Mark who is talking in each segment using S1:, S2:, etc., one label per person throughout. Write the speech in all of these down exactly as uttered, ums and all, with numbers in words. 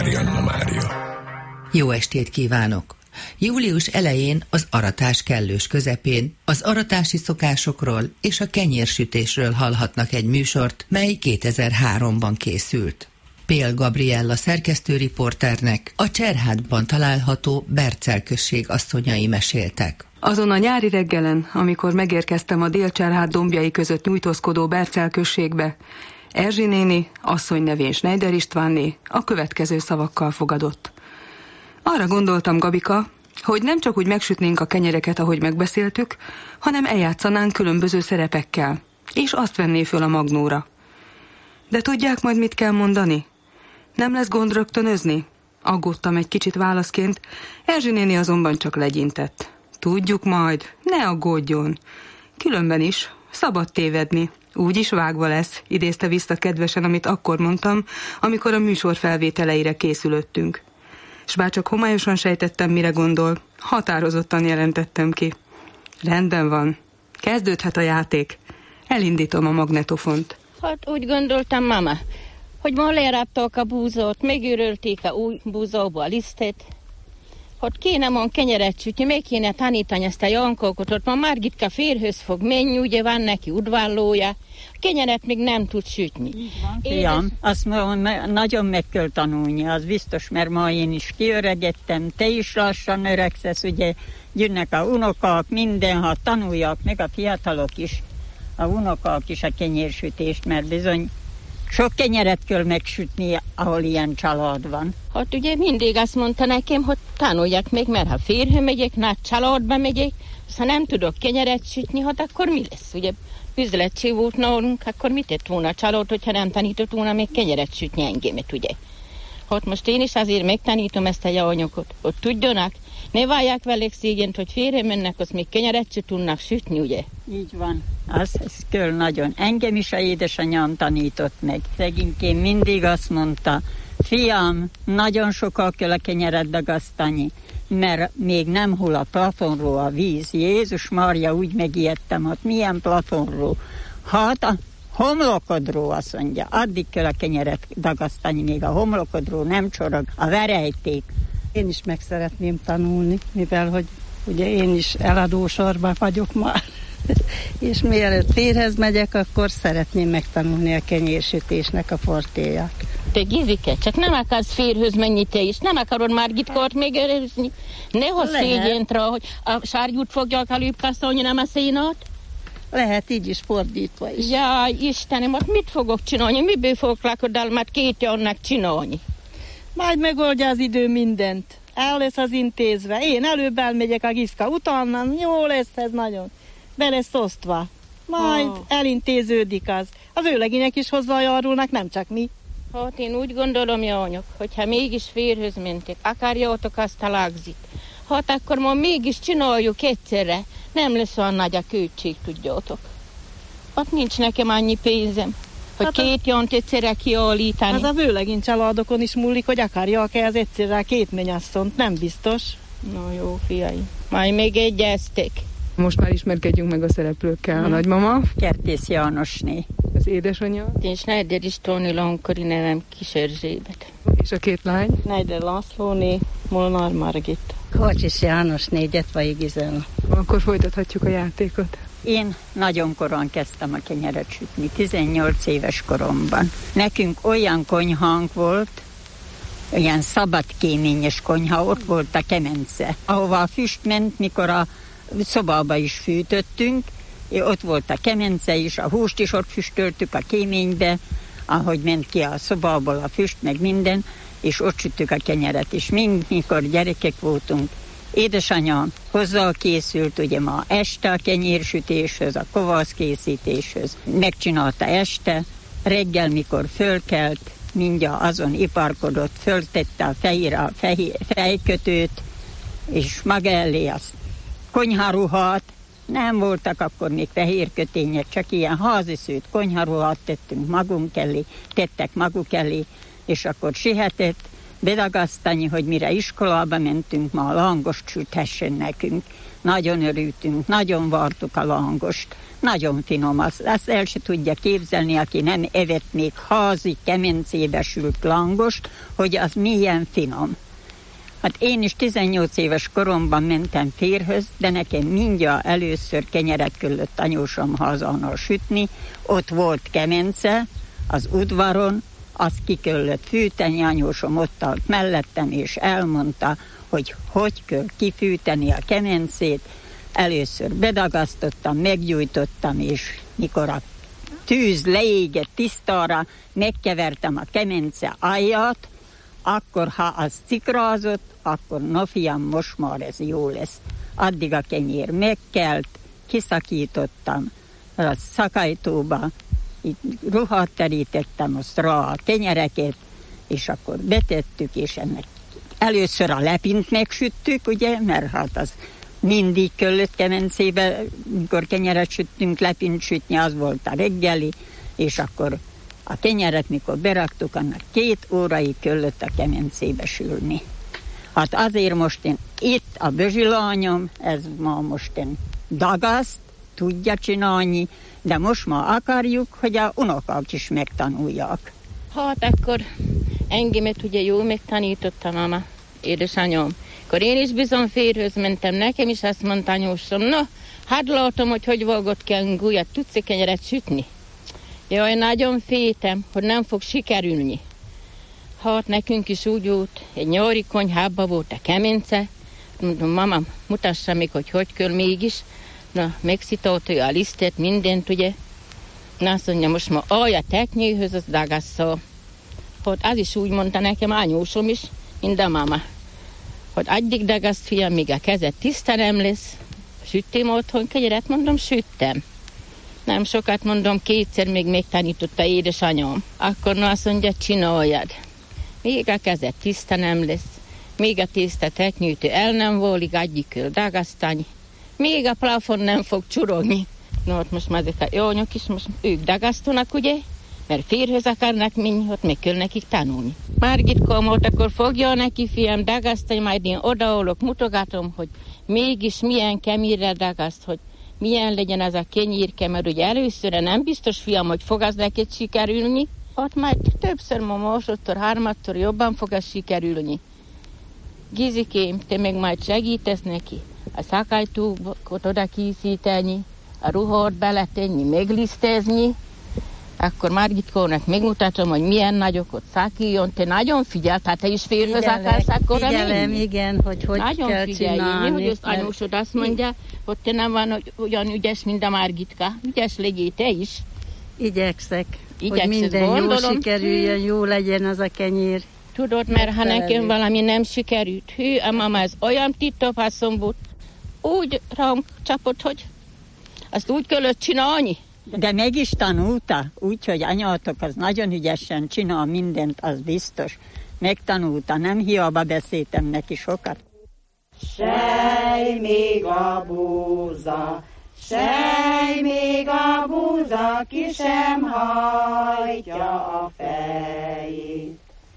S1: Mária Mária.
S2: Jó estét kívánok! Július elején, az aratás kellős közepén az aratási szokásokról és a kenyérsütésről hallhatnak egy műsort, mely kétezer-háromban készült. Pél Gabriella szerkesztőriporternek a Cserhátban található Bercel község asszonyai meséltek.
S3: Azon a nyári reggelen, amikor megérkeztem a Dél-Cserhát dombjai között nyújtózkodó Bercel községbe, Erzsi néni, asszony nevén Schneider Istvánné a következő szavakkal fogadott. Arra gondoltam, Gabika, hogy nem csak úgy megsütnénk a kenyereket, ahogy megbeszéltük, hanem eljátszanánk különböző szerepekkel, és azt venné föl a magnóra. De tudják majd, mit kell mondani? Nem lesz gond rögtönözni? Aggódtam egy kicsit válaszként, Erzsi néni azonban csak legyintett. Tudjuk majd, ne aggódjon. Különben is, szabad tévedni. Úgy is vágva lesz, idézte vissza kedvesen, amit akkor mondtam, amikor a műsor felvételeire készülöttünk. S bár csak homályosan sejtettem, mire gondol, határozottan jelentettem ki. Rendben van. Kezdődhet a játék. Elindítom a magnetofont.
S4: Hát úgy gondoltam, mama, hogy ma leráptak a búzót, megőrölték a új búzóba a lisztet, hogy kéne mon kenyeret sütni, még kéne tanítani ezt a Jankókot, ott ma Margitka férhöz fog menni, ugye van neki udvarlója, a kenyeret még nem tud sütni.
S5: Fiam, azt mondom, nagyon meg kell tanulni, az biztos, mert ma én is kiöregettem, te is lassan öregszesz, ugye jönnek a unokák, minden, ha tanulják meg a fiatalok is, a unokák is a kenyérsütést, mert bizony sok kenyeret kell megsütni, ahol ilyen család van.
S4: Hát ugye mindig azt mondta nekem, hogy tanuljak meg, mert ha férhe megyek, nagy családba megyek, ha nem tudok kenyeret sütni, hát akkor mi lesz? Ugye üzletség volt nálunk, akkor mit tett volna a család, hogyha nem tanított volna még kenyeret sütni engemet, ugye? Hát most én is azért megtanítom ezt a jányokot, hogy tudjanak, ne várják velük szégyent, hogy férhe mennek, azt még kenyeret se tudnak sütni, ugye?
S5: Így van. Az, ez kell nagyon. Engem is a édesanyám tanított meg. Szegényként mindig azt mondta, fiam, nagyon sokkal kell a kenyeret dagasztani, mert még nem hull a plafonról a víz. Jézus Mária, úgy megijedtem, hogy milyen plafonról. Hát a homlokodról, azt mondja, addig kell a kenyeret dagasztani, még a homlokodról nem csorog a verejték.
S6: Én is meg szeretném tanulni, mivel hogy ugye én is eladósorban vagyok már. És mielőtt férhez megyek, akkor szeretném megtanulni a kenyérsütésnek a fortéját.
S4: Te Gizike, csak nem akarsz férhöz menni te is, nem akarod Margitkát megőrizni? Nehoz szégyent rá, hogy a sárgyút fogják előbb kaszolni, nem a szénát?
S6: Lehet így is fordítva is.
S4: Jaj, Istenem, ott mit fogok csinálni? Miből fogok lakodalmat két járnak csinálni?
S6: Majd megoldja az idő mindent. El lesz az intézve. Én előbb elmegyek a Giszka utána, jó lesz ez nagyon. Be lesz osztva. Majd oh. elintéződik az. Az őleginek is hozzájárulnak, nem csak mi.
S4: Hát én úgy gondolom, jányok, hogyha mégis férhöz mentek, akarjátok azt a lagzit, hát akkor ma mégis csináljuk egyszerre. Nem lesz olyan nagy a költség, tudjátok. Hát nincs nekem annyi pénzem, hogy hát két jánt egyszerre kiállítani.
S6: Az a vőlegin családokon is múlik, hogy akarják-e az egyszerre két mennyasszont, nem biztos.
S4: No jó, fiai, majd még egyeztek.
S3: Most már ismerkedjünk meg a szereplőkkel. Hmm. A nagymama.
S5: Kertész Jánosné.
S3: Az édesanyja.
S4: Én Schneider Istvánné, Lankori nevem Kis Erzsébet.
S3: És a két lány.
S6: Schneider Lászlóné, Molnár Margit.
S7: Kocsis Jánosné, Gyetvai Gizella.
S3: Akkor folytathatjuk a játékot.
S5: Én nagyon korán kezdtem a kenyeret sütni, tizennyolc éves koromban. Nekünk olyan konyhánk volt, olyan szabadkéményes konyha, ott volt a kemence, ahova a füst ment, mikor a szobába is fűtöttünk, ott volt a kemence is, a húst is ott füstöltük a kéménybe, ahogy ment ki a szobából a füst, meg minden, és ott süttük a kenyeret is. Mind, mikor gyerekek voltunk, édesanyám hozzá készült, ugye ma este a kenyérsütéshöz, a kovászkészítéshöz. Megcsinálta este, reggel, mikor fölkelt, mindjárt azon iparkodott, föltette a fejére a fehér, fejkötőt, és maga elé azt konyharuhát, nem voltak akkor még fehér kötények, csak ilyen háziszőt konyharuhát tettünk magunk elé, tettek maguk elé, és akkor sihetett, bedagasztani, hogy mire iskolába mentünk, ma a langost süthessen nekünk. Nagyon örültünk, nagyon vartuk a langost. Nagyon finom, azt, azt el se tudja képzelni, aki nem evett még házi kemencébe sült langost, hogy az milyen finom. Hát én is tizennyolc éves koromban mentem férjhöz, de nekem mindjárt először kenyeret kellett anyósom házánál sütni. Ott volt kemence az udvaron, azt ki kellett fűteni, anyósom ott állt mellettem, és elmondta, hogy hogy kell kifűteni a kemencét. Először bedagasztottam, meggyújtottam, és mikor a tűz leégett tisztára, megkevertem a kemence alját, akkor ha az cikrázott, akkor no fiam, most már ez jó lesz. Addig a kenyér megkelt, kiszakítottam a szakajtóba, itt ruhát terítettem, azt rá a kenyereket, és akkor betettük, és ennek először a lepint megsüttük, ugye, mert hát az mindig kellett kemencébe, mikor kenyeret süttünk, lepint sütni, az volt a reggeli, és akkor a kenyeret, mikor beraktuk, annak két órai kellett a kemencébe sülni. Hát azért most én itt a bözsilányom, ez ma most én dagaszt, tudja csinálni, de most ma akarjuk, hogy a unokák is megtanulják.
S4: Hát akkor engemet ugye jól megtanította mama, édesanyám. Akkor én is bizony férjhöz mentem, nekem is azt mondta anyósom, no, hát látom, hogy hogy vágott ki a gújat, tudsz-e kenyeret sütni? Jaj, nagyon féltem, hogy nem fog sikerülni. Hát nekünk is úgy volt, egy nyári konyhában volt a kemence, mondom, mama, mutassa még, hogy hogy kell mégis. Na, megszitolta a lisztet, mindent, ugye. Na, azt mondja, most ma állj a teknyőhöz, az dagasszal. Hát az is úgy mondta nekem, anyósom is, mint a mama. Hogy addig dagaszt, fiam, míg a kezed tiszta nem lesz. Süttem otthon kenyeret, mondom, süttem. Nem sokat, mondom, kétszer még megtanította édesanyám. Akkor na, azt mondja, csináljad. Még a kezed tiszta nem lesz. Még a tiszta teknyűtő el nem volik, addig kell dagasztani. Még a plafon nem fog csurogni. No, ott most már ezek a jónyok is, most ők dagasztanak, ugye? Mert férjhöz akarnak menni, ott meg kell nekik tanulni. Margitkám, ott akkor fogja neki, fiam, dagasztani, majd én odaolok, mutogatom, hogy mégis milyen kemírre dagaszt, hogy milyen legyen az a kenyérke, mert ugye először nem biztos, fiam, hogy fog az neked sikerülni. Ott majd többször, ma másodszor, harmadszor jobban fog az sikerülni. Gizikém, te meg majd segítesz neki. A szakajtókat oda készíteni, a ruhát beletenni, meglisztezni, akkor Margitkónak megmutatom, hogy milyen nagyokat szakíjon. Te nagyon figyel, tehát te is férjhöz akarsz akkor
S7: Figyelem, igen, hogy hogy nagyon kell
S4: figyelj,
S7: csinálni.
S4: Nagyon figyelj, hogy anyósod azt mondja, hogy te nem van olyan ügyes, mint a Margitka. Ügyes legyél te is.
S7: Igyekszek,
S4: Igyekszed,
S7: hogy minden
S4: gondolom.
S7: jól sikerüljön, jó legyen az a kenyér.
S4: Tudod, mert ha nekem valami nem sikerült, hű, a mama ez olyan titopászom volt, úgy rám csapott, hogy azt úgy kellett csinálni.
S5: De meg is tanulta, úgyhogy anyátok az nagyon ügyesen csinál mindent, az biztos. Megtanulta, nem hiába beszéltem neki sokat.
S1: Sej még a búza, sej még a búza, ki sem hajtja a fejét.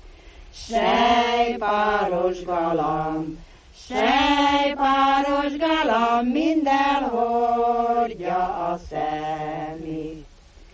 S1: Sej páros galamb, sej páros galamb, minden hordja a szemét.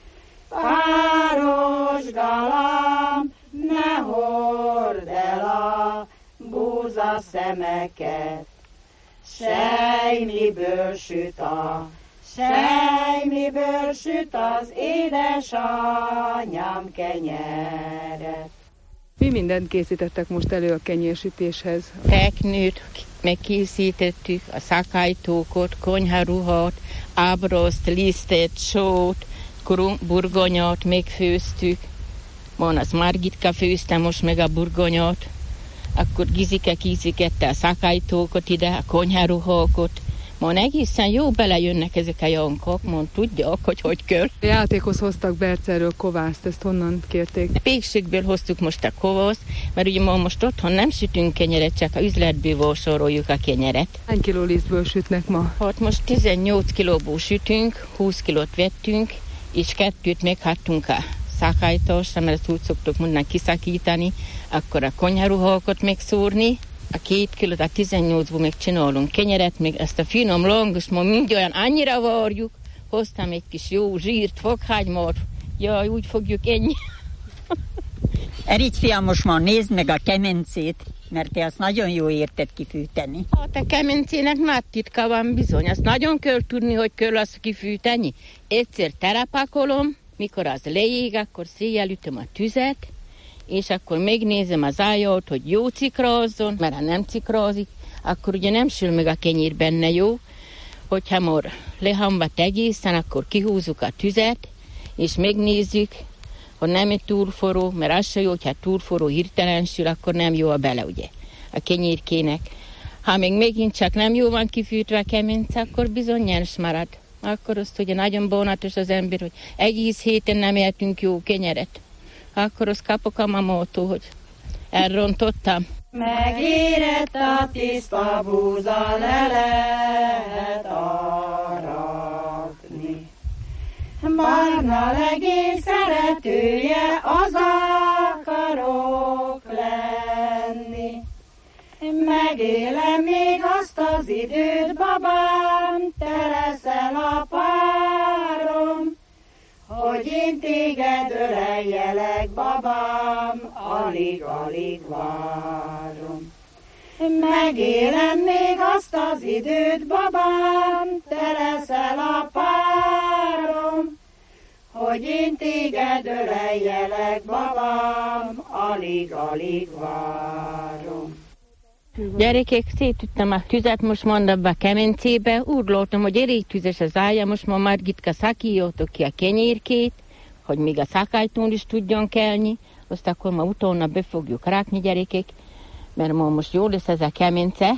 S1: Páros galamb, ne hord el a búza szemeket. Sej miből süt a, sej miből süt az édesanyám kenyeret.
S3: Mi mindent készítettek most elő a kenyérsütéshez?
S4: Teknőt megkészítettük, a szakajtókot, konyharuhat, ábroszt, lisztet, sót, burgonyát megfőztük. Van az Margitka főzte most meg a burgonyát. Akkor Gizike készítette a szakajtókot ide, a konyharuhákat. Mon egészen jó belejönnek ezek a jankok, mon tudják, hogy hogy kell.
S3: A játékhoz hoztak Bercelről kovászt, ezt honnan kérték?
S4: A pékségből hoztuk most a kovászt, mert ugye ma most otthon nem sütünk kenyeret, csak a üzletből vásároljuk a kenyeret.
S3: Hány kiló lisztből sütnek ma?
S4: Hát most tizennyolc kilóból sütünk, húsz kilót vettünk, és kettőt meghattunk a szákálytósra, mert ezt úgy szoktuk mondani kiszakítani, akkor a konyharuhákat még szúrni, a két kilót, a tizennyolcból még csinálunk kenyeret, még ezt a finom longost ma mind olyan annyira varjuk, hoztam egy kis jó zsírt, fokhagymát, jaj, úgy fogjuk enni.
S5: Erigy fiam, most már nézd meg a kemencét, mert te azt nagyon jó érted kifűteni.
S4: Hát a kemencének nagy titka van bizony, azt nagyon kell tudni, hogy kell azt kifűteni. Egyszer terapakolom, mikor az leég, akkor széjjel ütöm a tüzet, és akkor megnézem az ájat, hogy jó cikrázzon, mert ha nem cikrázik, akkor ugye nem sül meg a kenyér benne jó. Hogyha már lehamvat egészen, akkor kihúzzuk a tüzet, és megnézzük, hogy nem egy túlforró, mert az se jó, hogyha túlforró hirtelen sül, akkor nem jó a bele, ugye, a kenyérkének. Ha még megint csak nem jó van kifűtve a kemence, akkor bizony nyers marad. Akkor azt ugye nagyon bónatos az ember, hogy egész héten nem éltünk jó kenyeret. Akkor azt kapok a mamától, hogy elrontottam.
S1: Megérett a tiszta búza, le lehet aratni. Barna legény szeretője, az akarok lenni. Megélem még azt az időt, babám, te leszel a párom, hogy én téged öleljelek, babám, alig-alig várom. Megélem még azt az időt, babám, te leszel a párom, hogy én téged öleljelek, babám, alig-alig várom.
S4: Gyerekek, szétüttem a tüzet, most mondom a kemencébe, úgy lótom, hogy elég tüzes az ája, most ma Margitka szakíjótok ki a kenyérkét, hogy még a szakálytón is tudjon kelni, azt akkor ma utána be fogjuk rákni, gyerekek, mert ma most jó lesz ez a kemence,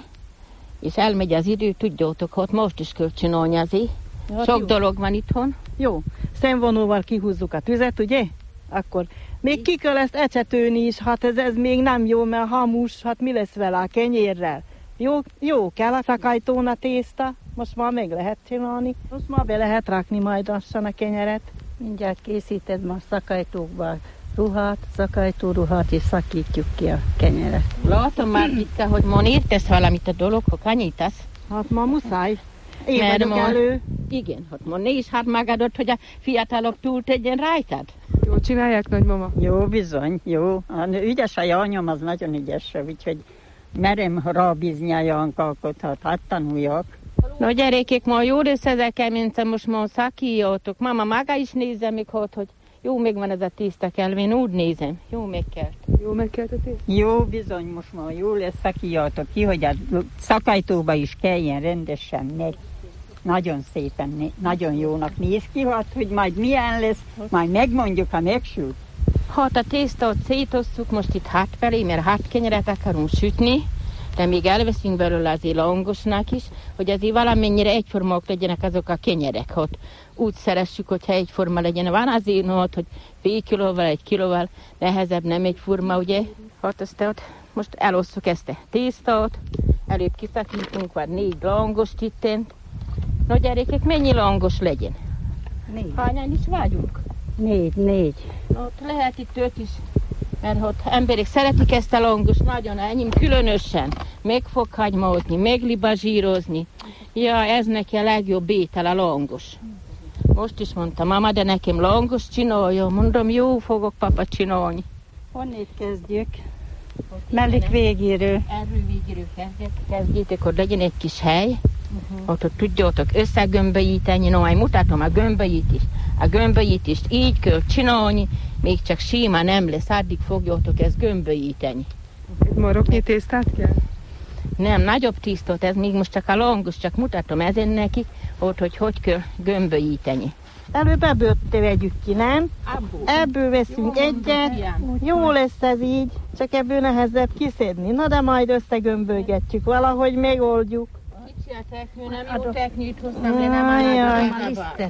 S4: és elmegy az idő, tudjátok, hogy most is kell csinálni azért. Hát sok jó dolog van itthon.
S6: Jó, szemvonóval kihúzzuk a tüzet, ugye? Akkor még ki kell ezt ecsetőni is, hát ez, ez még nem jó, mert hamus, hát mi lesz vele a kenyérrel? Jó, jó kell a szakálytón a tészta, most már meg lehet csinálni, most már be lehet rakni majd lassan a kenyeret.
S7: Mindjárt készíted már szakálytókba ruhát, szakálytó ruhát, és szakítjuk ki a kenyeret.
S4: Látom már, Gitka, hogy ma értesz valamit a dolog, hogy kanyítasz.
S6: Hát ma muszáj. Én vagyok
S4: ma,
S6: elő.
S4: Igen, hogy ma nézd hát magadot, hogy a fiatalok túl tegyen rajtad.
S3: Jól csinálják, nagymama?
S5: Jó, bizony, jó. A ügyes a anyom, az nagyon ügyes, úgyhogy merem rábízni a Jankákot, hát, hát tanuljak.
S4: No gyerekek, ma jó lesz ez a kemence, most ma szakíjótok. Mama maga is nézze még, hogy, hogy jó megvan ez a tiszta kelvén, úgy nézem. Jó megkelt.
S3: Jó megkelt a tiszta?
S5: Jó, bizony, most már jó lesz, szakíjótok ki, hogy a szakálytóba is kelljen rendesen meg. Nagyon szépen, nagyon jónak néz ki, hát, hogy majd milyen lesz, majd megmondjuk, ha megsült.
S4: Hát a tésztát szétosszuk most itt hátfelé, mert hátkenyeret akarunk sütni, de még elveszünk belőle azért langosnak is, hogy azért valamennyire egyformák legyenek azok a kenyerek, hogy úgy szeressük, hogyha egyforma legyen. Van azért, hát, hogy fél kilóval, egy kilóval nehezebb, nem egyforma, ugye? Hát azt most elosszuk ezt a tésztát, előbb kiszakítunk, vagy négy langost ittent. No gyerekek, mennyi langos legyen?
S7: Négy.
S4: Hányan is vagyunk?
S7: Négy, négy.
S4: No, lehet itt öt is, mert ott emberek szeretik ezt a langos, nagyon enyém különösen. Meg fog hagymózni, meglibazsírozni. Ja, ez neki a legjobb étel, a langos. Most is mondta mama, de nekem langos csinálja. Mondom, jó fogok papa csinálni.
S7: Honnét kezdjük? Mellik végéről.
S4: Erről végéről kezdjétek, hogy legyen egy kis hely. Uh-huh. Ott, hogy tudjátok összegömbölyíteni, no, majd mutatom a gömbölyítést. A gömbölyítést így kell csinálni, még csak sima nem lesz, addig fogjátok ezt gömbölyíteni.
S3: Maroknyi tésztát kell?
S4: Nem, nagyobb tisztot, ez még most csak a langos, csak mutatom ezen nekik, ott, hogy hogy kell gömbölyíteni.
S6: Előbb ebből vegyük ki, nem?
S4: Abból.
S6: Ebből veszünk jó, egyet, jó lesz ez így, csak ebből nehezebb kiszedni. Na de majd összegömbölgetjük, valahogy megoldjuk.
S4: Mit csinálták, ő nem jó technikát hoztam, de nem állapodom.
S6: Tisztet.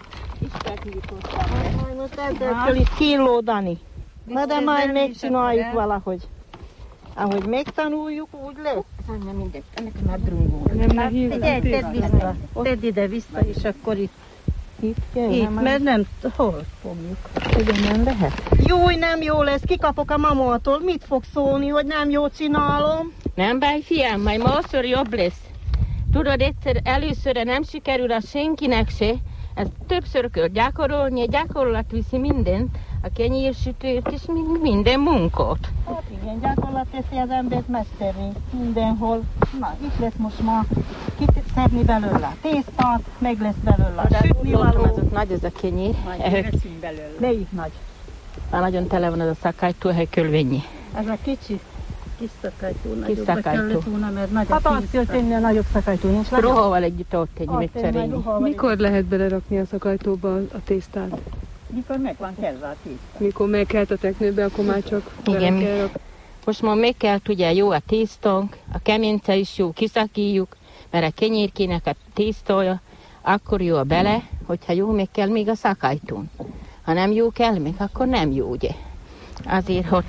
S6: Majd most ezzel kell itt kínlódani. Na de majd megcsináljuk valahogy. Ahogy megtanuljuk, úgy lesz.
S4: Nem mindegy, ennek már drungó.
S3: Nem nehéz.
S7: Figyelj, tedd vissza. Tedd ide vissza, és akkor itt
S6: itt? Gyere,
S7: Itt,
S6: már.
S7: mert nem, hol fogjuk?
S6: Igen, nem lehet. Júj, nem jó lesz, kikapok a mamától. Mit fog szólni, hogy nem jól csinálom?
S4: Nem baj, fiam, majd másodszor jobb lesz. Tudod, egyszer először nem sikerül a senkinek se. Ezt többször kell gyakorolni, a gyakorlat viszi mindent, a kenyérsütőt és minden munkát.
S6: Hát igen, gyakorlat teszi az embert mesterré mindenhol. Na, itt lesz most ma kiszedni belőle a tésztát, meg lesz belőle a sütnivaló.
S4: Az ott nagy ez a kenyér.
S5: Veszünk belőle.
S6: Melyik nagy?
S4: Már nagyon tele van az a szakálytó, hogy kölvennyi.
S7: Ez a kicsi. Kis szakajtó,
S4: Kis
S7: nagyobbra
S4: szakajtó.
S7: kellett volna, mert nagy a
S6: Hát azt
S7: tészta.
S6: jött tenni a nagyobb szakajtó, nincs nagyobb.
S4: Ruhával együtt ott egy
S6: Azt
S4: megcserélni.
S6: tényleg ruhával
S3: Mikor lehet belerakni a szakajtóba a tésztát?
S5: Mikor meg van kelve a tészta.
S3: Mikor megkelt a teknőbe, akkor már csak
S4: Igen.
S3: bele kell rakni.
S4: Most már meg kell, ugye jó a tésztánk, a keményce is jó, kiszakíjuk, mert a kenyérkének a tésztája akkor jó a bele, hogyha jó meg kell még a szakajtón. Ha nem jó kell még, akkor nem jó, ugye. Azért, hogy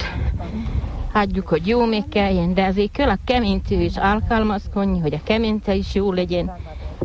S4: hagyjuk, hogy jó meg kelljen, de azért kell a keménycő is alkalmazkodni, hogy a keményce is jó legyen,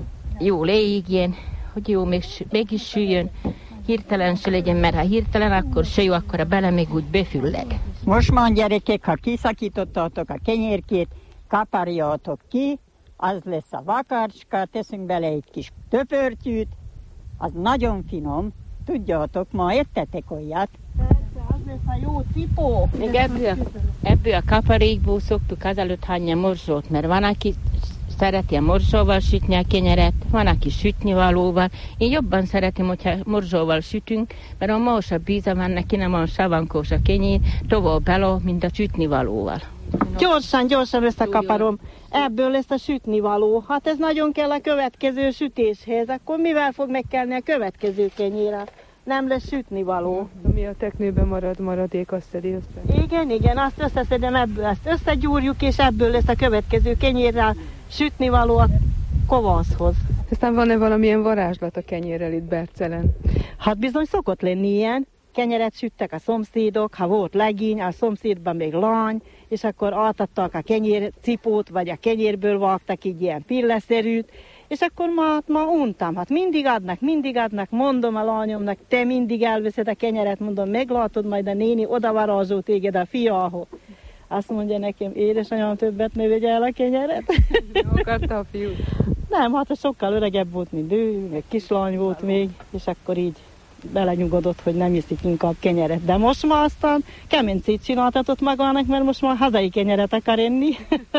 S4: jó leégjen, hogy jó meg, meg is süljön, hirtelen se legyen, mert ha hirtelen, akkor se jó, akkor a bele még úgy befülleg.
S5: Most már gyerekek, ha kiszakítottátok a kenyérkét, kaparjátok ki, az lesz a vakarcska, teszünk bele egy kis töpörtyűt, az nagyon finom, tudjátok, ma ettetek olyat.
S6: Persze, az lesz a jó cipó.
S4: Még ebből, ebből a kaparékból szoktuk azelőtt hagyni a morzsót, mert van, aki szereti a morzsóval sütni a kenyeret, van, aki sütnivalóval. Én jobban szeretem, hogyha morzsóval sütünk, mert a másabb bíza van neki, nem olyan savankós a kenyér, tovább beló, mint a sütnivalóval.
S6: Gyorsan, gyorsan összekaparom. Ebből lesz a sütnivaló. Hát ez nagyon kell a következő sütéshez. Akkor mivel fog megkelni a következő kenyére? Nem lesz sütnivaló.
S3: Ami a teknőben marad, maradék, azt szedi össze.
S6: Igen, igen, azt összeszedem ebből, ezt összegyúrjuk, és ebből lesz a következő kenyérrel sütnivaló a kovászhoz.
S3: Aztán van-e valamilyen varázslat a kenyérrel itt Bercelen?
S6: Hát bizony szokott lenni ilyen. Kenyeret süttek a szomszédok, ha volt legény, a szomszédban még lány, és akkor átadtak a kenyércipót, vagy a kenyérből vágtak így ilyen pilleszerűt, és akkor ma, ma untam. Hát mindig adnak, mindig adnak, mondom a lányomnak, te mindig elveszed a kenyeret, mondom, meglátod, majd a néni odavarázsol téged a fiához. Azt mondja nekem, édesanyám, többet ne vegye el a kenyeret.
S3: Akarta a fiút?
S6: Nem, hát sokkal öregebb volt, mint ő, meg kislány volt még, és akkor így belenyugodott, hogy nem iszik inkább kenyeret. De most már aztán kemencét csináltatott magának, mert most már hazai kenyeret akar enni.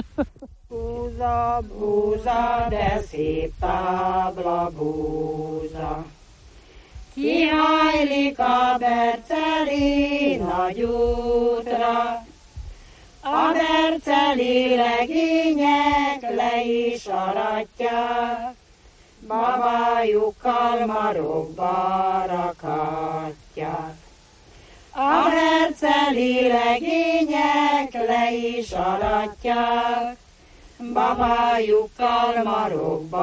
S1: Búza, búza, de szép tábla búza. Kihajlik a berceli nagy útra, a berceli legények le is aratják, babájukkal marokba rakatják. A berceli legények le is aratják, babájukkal marokba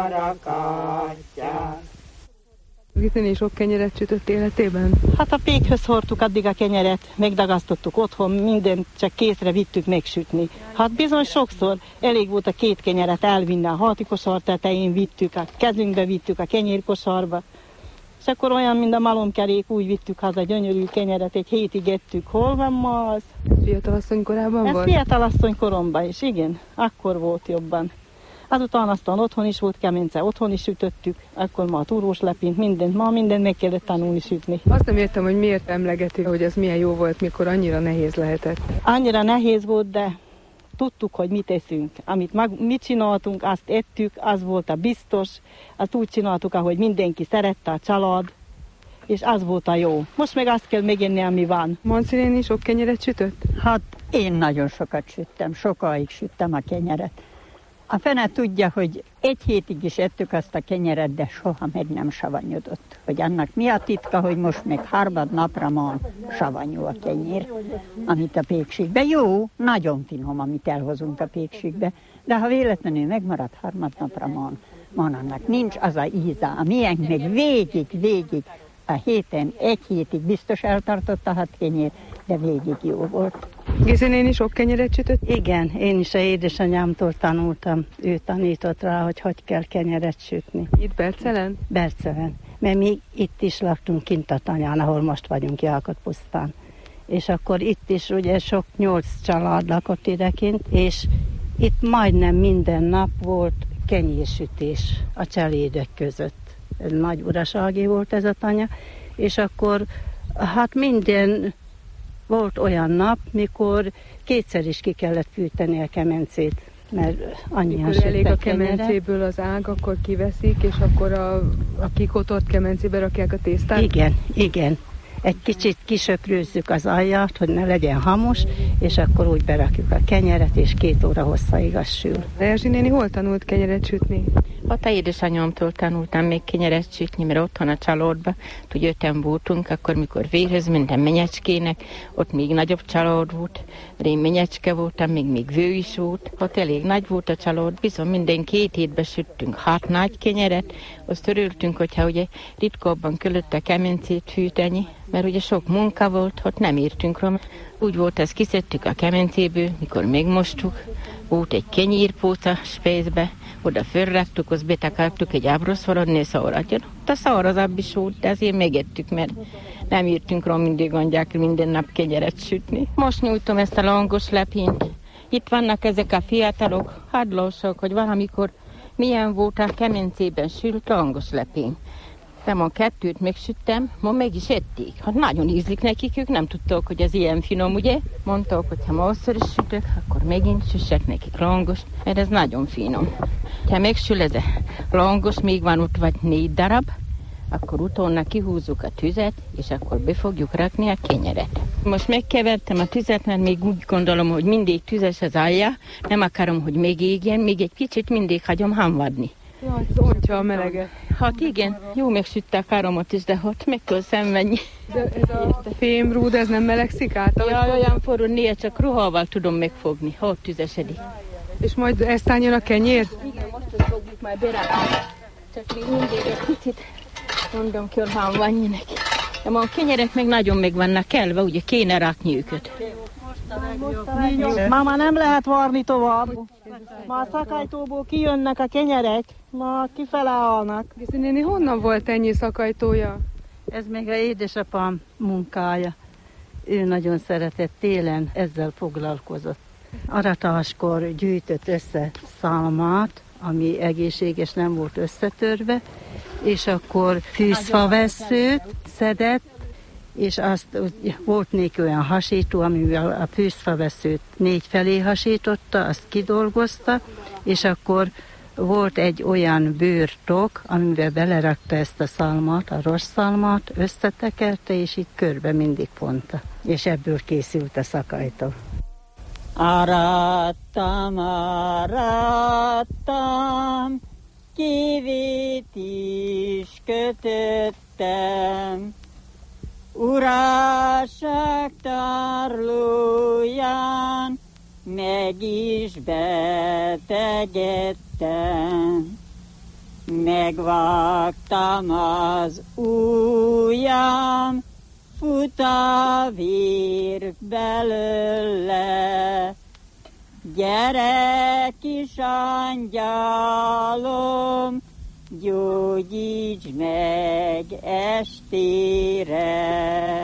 S1: rakatják.
S3: Giszi sok kenyeret sütött életében?
S6: Hát a pékhöz hordtuk addig a kenyeret, megdagasztottuk otthon, mindent csak készre vittük megsütni. Hát bizony sokszor elég volt a két kenyeret elvinni a hátikosar tetején, vittük, a kezünkbe vittük a kenyérkosarba. És akkor olyan, mint a malomkerék, úgy vittük haza gyönyörű kenyeret, egy hétig ettük. Hol van ma az?
S3: Fiatalasszony korában
S6: Ez
S3: volt?
S6: fiatalasszony koromban is, igen. Akkor volt jobban. Azután aztán otthon is volt kemence, otthon is sütöttük, akkor ma a túrós lepint, mindent, ma mindent meg kellett tanulni sütni.
S3: Azt nem értem, hogy miért emlegetik, hogy ez milyen jó volt, mikor annyira nehéz lehetett.
S6: Annyira nehéz volt, de tudtuk, hogy mit eszünk. Amit mag, mit csináltunk, azt ettük, az volt a biztos, azt úgy csináltuk, ahogy mindenki szerette, a család, és az volt a jó. Most meg azt kell megenni, ami van.
S3: Manci néni sok kenyeret sütött?
S5: Hát én nagyon sokat süttem, sokáig süttem a kenyeret. A fene tudja, hogy egy hétig is ettük azt a kenyeret, de soha meg nem savanyodott. Hogy annak mi a titka, hogy most még harmad napra van savanyú a kenyér, amit a pékségbe. Jó, nagyon finom, amit elhozunk a pékségbe, de ha véletlenül megmarad harmad napra van, van annak nincs az a íze. A miénk még végig, végig, a héten, egy hétig biztos eltartotta a kenyér, de végig jó volt.
S3: Gizi néni sok kenyeret sütött?
S7: Igen, én is a édesanyámtól tanultam. Ő tanított rá, hogy hogy kell kenyeret sütni.
S3: Itt Bercelen?
S7: Bercelen. mert mi itt is laktunk kint a tanyán, ahol most vagyunk, Jalkotpusztán. És akkor itt is ugye sok nyolc család lakott idekint, és itt majdnem minden nap volt kenyérsütés a cselédek között. Ez nagy urasági volt ez a tanya, és akkor hát minden volt olyan nap, mikor kétszer is ki kellett fűteni a kemencét, mert annyian
S3: mikor elég a
S7: kenyeret.
S3: kemencéből az ág, akkor kiveszik, és akkor a, a kikotott kemencébe rakják a tésztát?
S7: Igen, igen. Egy kicsit kisöprőzzük az aljat, hogy ne legyen hamos, és akkor úgy berakjuk a kenyeret, és két óra hosszaig az sül.
S3: Erzsi néni hol tanult kenyeret sütni?
S4: Ott a édesanyámtól tanultam még kenyeret sütni, mert otthon a családban, hogy öten voltunk, akkor mikor vérhez mentem Menyecskének, ott még nagyobb család volt, mert én Menyecske voltam, még még vő is volt. Ott elég nagy volt a család, bizony minden két hétben süttünk hat nagy kenyeret, azt örültünk, hogyha ugye ritkábban kellett a kemencét fűteni, mert ugye sok munka volt, ott nem írtunk rá. Úgy volt, ezt kiszedtük a kemencéből, mikor megmostuk, volt egy kenyérpóca spészbe, oda fölraktuk, azt betakartuk egy ábroszforradni szauratjon. A szárazabb is volt, de azért megettük, mert nem írtunk rá mindig gondják minden nap kenyeret sütni. Most nyújtom ezt a langos lepényt. Itt vannak ezek a fiatalok, hadlósok, hogy valamikor milyen volt a kemencében sült langos lepény. De ma kettőt megsüttem, ma meg is ették. Hát nagyon ízlik nekik, ők nem tudtak, hogy ez ilyen finom, ugye? Mondták, hogy ha masszor is sütök, akkor megint süssek nekik langos, mert ez nagyon finom. Ha megsül ez a langos, még van ott vagy négy darab, akkor utána kihúzzuk a tüzet, és akkor be fogjuk rakni a kenyeret. Most megkevertem a tüzet, mert még úgy gondolom, hogy mindig tüzes az alja, nem akarom, hogy megégjen, még egy kicsit mindig hagyom hamvadni.
S3: Ja, ez ontja a meleget.
S4: Hát igen, jó megsütte a karomat is, de hát meg kell szenvedni.
S3: De ez a fémrúd, ez nem melegszik át?
S4: Ja, olyan forró, néha csak ruhával tudom megfogni, ha ott tüzesedik.
S3: És majd ezt álljon a kenyér?
S4: Igen, most is fogjuk majd berakni. Csak még mindig egy picit, mondom, kell hamvadni neki. De ma a kenyerek meg nagyon meg vannak kelve, ugye kéne rakni őket.
S6: Máma nem lehet varni tovább. Ma a szakajtóból kijönnek a kenyerek, ma kifele állnak.
S3: Giszi néni, honnan volt ennyi szakajtója?
S7: Ez még a édesapám munkája. Ő nagyon szeretett, télen ezzel foglalkozott. Aratáskor gyűjtött össze szalmát, ami egészséges, nem volt összetörve, és akkor fűszfavesszőt szedett, és azt volt néki olyan hasító, amivel a fűszfavesszőt négy felé hasította, azt kidolgozta, és akkor volt egy olyan bőrtok, amivel belerakta ezt a szalmát, a rossz szalmát, összetekerte, és így körbe mindig ponta. És ebből készült a szakajtó.
S5: Arattam, arattam, kivét is kötöttem, uraság tárlóján meg is betegettem. Megvágtam az ujjam, fut a vír belőle. Gyere, kis angyalom, gyógyíts meg estére.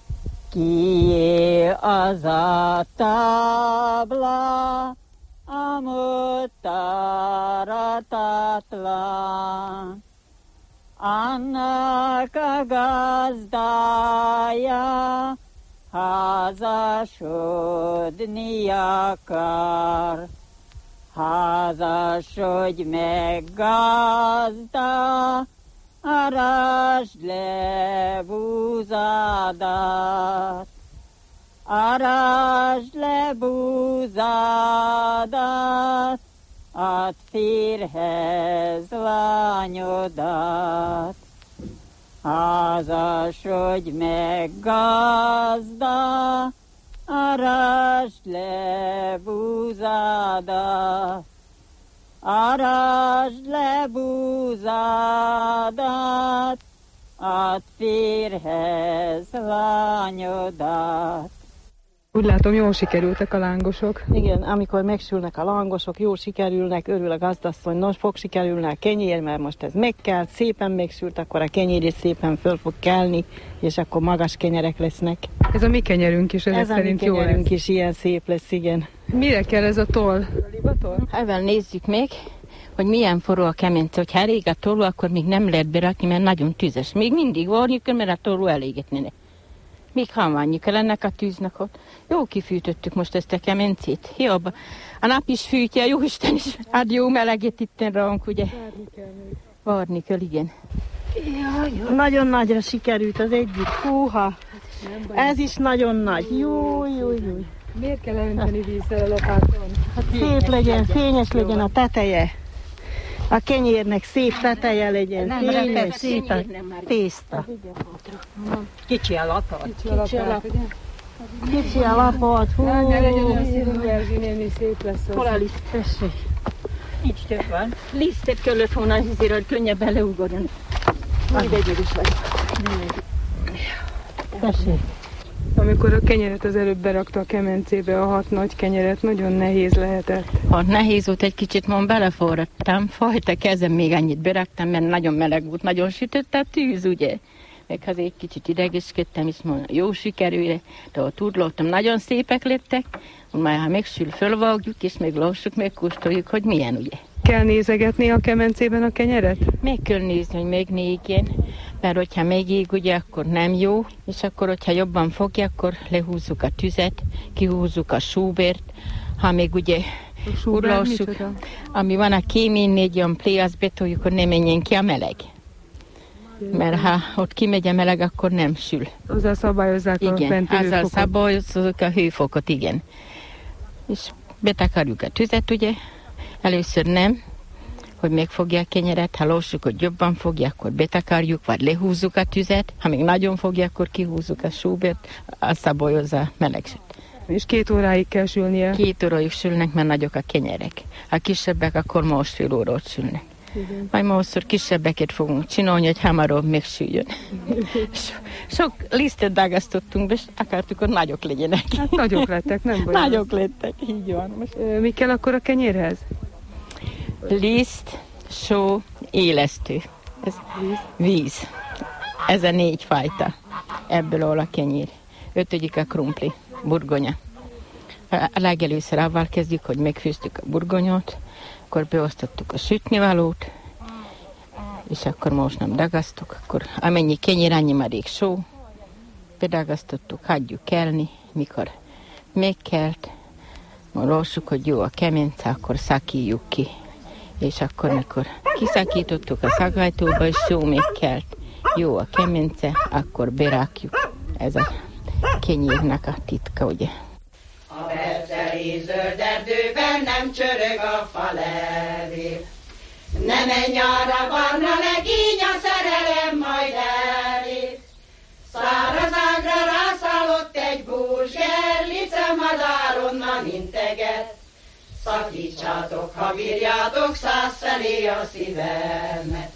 S5: Kié az a tábla, amott aratatlan, annak a gazdája házasodni akar. Házasodj meg, gazda, arasd le búzádat. Arasd le búzádat, add férhez lányodat. Házasodj meg, gazda, arasd le búzádat. Arasd le búzádat, add férhez lányodat.
S3: Úgy látom, jól sikerültek a lángosok.
S6: Igen, amikor megsülnek a lángosok, jól sikerülnek, örül a gazdasszony, nos, fog sikerülni a kenyér, mert most ez megkelt, szépen megsült, akkor a kenyér is szépen föl fog kelni, és akkor magas kenyerek lesznek.
S3: Ez a mi kenyerünk is, ezek
S6: ez
S3: szerint jó lesz. Ez a mi
S6: kenyerünk is ilyen szép lesz, igen.
S3: Mire kell ez a toll?
S4: Ezzel nézzük meg, hogy milyen forró a kemence. Hogyha elég a tolló, akkor még nem lehet berakni, mert nagyon tüzes. Még mindig varjuk, mert a tolló elégetnének. Még halványjuk el ennek a tűznek ott. Jó kifűtöttük most ezt a kemencét. Jobb. A nap is fűtje, jó Isten is. Hát jó meleget itten ránk, ugye? Várni kell még. Várni kell, igen.
S6: Jaj, nagyon nagyra sikerült az egyik. Húha. Ez is nagyon nagy. Jó, jó, jó.
S3: Miért kell önteni vízzel a lapáton?
S6: Hát szép legyen, fényes legyen a teteje. A kenyérnek szép teteje legyen, fényes, szép a tészta.
S5: Kicsi a lapot.
S3: Kicsi a lapot, ugye?
S6: Kicsi a lapot, hú.
S3: Ne legyen olyan színű, Erzsi néni, szép lesz.
S6: Hol a liszt? Tessék.
S5: Nincs több van.
S4: Lisztet kellett volna azért, hogy könnyebben leugorjon. Majd egyed is vagy.
S6: Tessék.
S3: Amikor a kenyeret az előbb berakta a kemencébe, a hat nagy kenyeret, nagyon nehéz lehetett.
S4: Ha nehéz volt, egy kicsit ma beleforradtam, fajta kezem még annyit beraktam, mert nagyon meleg volt, nagyon sütött a tűz, ugye? Meg azért egy kicsit idegeskedtem, és mondom, jó sikerül, de ott tudlottam, nagyon szépek lettek, majd ha megsül, fölvágjuk, és még lassuk, megkóstoljuk, hogy milyen, ugye?
S3: Kell nézegetni a kemencében a kenyeret?
S4: Meg kell nézni, hogy még négjen, mert hogyha megég, ugye, akkor nem jó, és akkor, hogyha jobban fogja, akkor lehúzzuk a tüzet, kihúzzuk a súbért, ha még ugye urlassuk, ami van a kéménynél, egy olyan plé, azt betoljuk, hogy ne menjen ki a meleg. Mert ha ott kimegy a meleg, akkor nem sül.
S3: Azzal szabályozzák a
S4: igen,
S3: fenti
S4: azzal
S3: hőfokot.
S4: szabályozzuk a hőfokot, igen. És betakarjuk a tüzet, ugye, először nem, hogy megfogja a kenyeret, ha lassuk, hogy jobban fogja, akkor betakarjuk, vagy lehúzzuk a tüzet, ha még nagyon fogja, akkor kihúzzuk a súbért, azt szabályozza a melegset.
S3: És két óráig kell sülnie?
S4: Két óráig sülnek, mert nagyok a kenyerek. Ha kisebbek, akkor másfél órát sülnek. Igen. Majd másszor kisebbeket fogunk csinálni, hogy hamarabb megsüljön. So, sok lisztet dagasztottunk be, és akartuk, hogy nagyok legyenek.
S3: Hát nagyok lettek, nem baj.
S4: Nagyok lettek, így van. Most.
S3: Mi kell akkor a kenyérhez?
S4: Liszt, só, élesztő. Ez víz. Ez a négy fajta. Ebből áll a kenyér. Ötödik a krumpli, burgonya. A legelőször avval kezdjük, hogy megfőztük a burgonyót, akkor beosztottuk a sütnivalót, és akkor most nem dagasztuk, akkor amennyi kenyér, annyi marék só, bedagasztottuk, hagyjuk kelni, mikor megkelt, lassuk, hogy jó a kemence, akkor szakíjuk ki, és akkor, mikor kiszakítottuk a szagajtóba, és jó megkelt, jó a kemence, akkor berakjuk. Ez a kenyérnek a titka, ugye?
S1: A berceli zöld erdőben nem csörög a falevél. Ne menj arra, barna legény, a szerelem majd elég. Száraz ágra rászállott egy búzsger, lice madár onnan integet. Szakítsátok, ha bírjátok, százfelé a szívemet.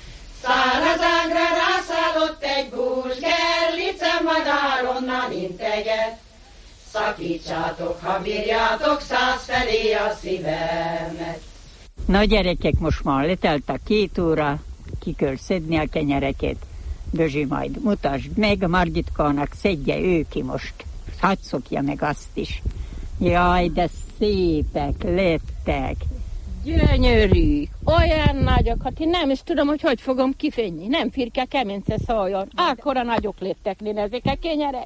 S1: Száraz ágra rászállott egy búzsger, lice madár onnan integet. Szakítsátok, ha bírjátok, százfelé a szívemet.
S5: Na gyerekek, most már letelt a két óra, ki kell szedni a kenyereket. Bözsi, majd mutasd meg, a Margitkának szedje ő ki most. Hadd szokja meg azt is. Jaj, de szépek lettek.
S4: Gyönyörű, olyan nagyok, hát én nem is tudom, hogy hogy fogom kifenni. Nem firke kemence szóljon. Akkora nagyok lettek, én ezek a kenyerek.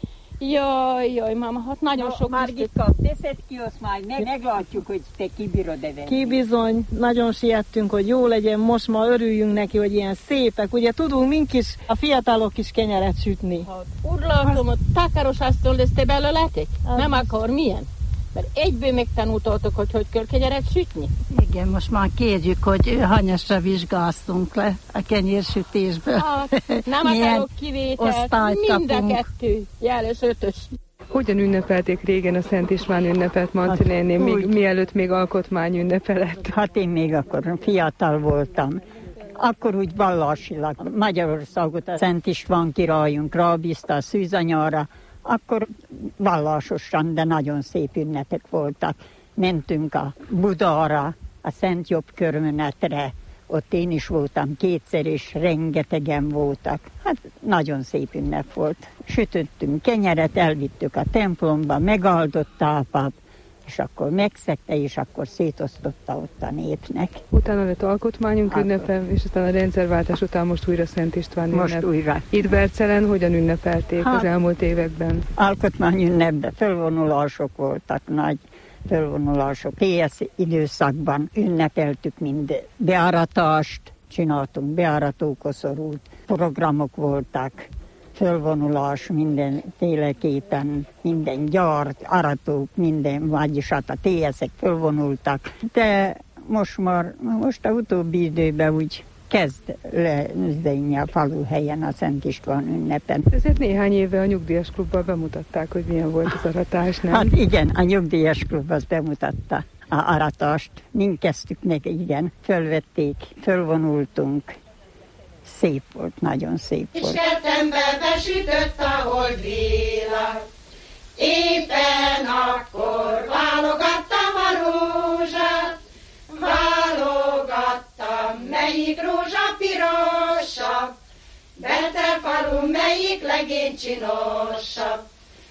S4: Jaj, jaj, máma, hát nagyon
S5: no,
S4: sok...
S5: Margitka, teszed ki, azt majd meg, meglátjuk, hogy te kibírod e venni.
S6: Ki bizony, nagyon siettünk, hogy jó legyen, most ma örüljünk neki, hogy ilyen szépek. Ugye tudunk mink is, a fiatalok is kenyeret sütni.
S4: Hát, urlatom, a takaros asztal lesz te belőletek? Nem akar, milyen? Mert egyből megtanultatok, hogy hogy kell kenyeret sütni.
S7: Igen, most már kérjük, hogy hanyasra vizsgáztunk le a kenyérsütésből.
S4: Hát, nem akarok kivételt, mind a kettő, jeles ötös.
S3: Hogyan ünnepelték régen a Szent István ünnepet, Manci néni, hát, még, mielőtt még alkotmány ünnepe lett?
S5: Hát én még akkor fiatal voltam. Akkor úgy vallásilag Magyarországot a Szent István királyunk rábízta a szűzanyára, Akkor vallásosan, de nagyon szép ünnepek voltak. Mentünk a Budára, a Szent Jobb körmenetre, ott én is voltam kétszer, és rengetegen voltak. Hát nagyon szép ünnep volt. Sütöttünk kenyeret, elvittük a templomba, megáldotta a pap, és akkor megszegte, és akkor szétosztotta ott a népnek.
S3: Utána lett alkotmányunk hát, ünnepe, és aztán a rendszerváltás után most újra Szent István
S5: most
S3: ünnep.
S5: újra.
S3: Itt Bercelen hogyan ünnepelték hát, az elmúlt években?
S5: Alkotmányünnepben fölvonulások voltak, nagy fölvonulások. té es időszakban ünnepeltük mind beáratást, csináltunk beáratókoszorút, programok voltak, fölvonulás mindenféleképpen, minden gyárt, aratók, minden, vagyis hát a té es-ek fölvonultak. De most már, most a utóbbi időben úgy kezd lezdeni a faluhelyen a Szent István ünnepen.
S3: Ezért néhány éve a Nyugdíjas Klubban bemutatták, hogy milyen volt az aratás, nem?
S5: Hát igen, a Nyugdíjas Klub az bemutatta a aratást. Mink kezdtük meg, igen, fölvették, fölvonultunk. Szép volt, nagyon szép volt.
S1: És kertembe besütött a holdvillag, éppen akkor válogattam a rózsát, válogattam, melyik rózsa pirosabb, Bercelfalu melyik legény csinosabb,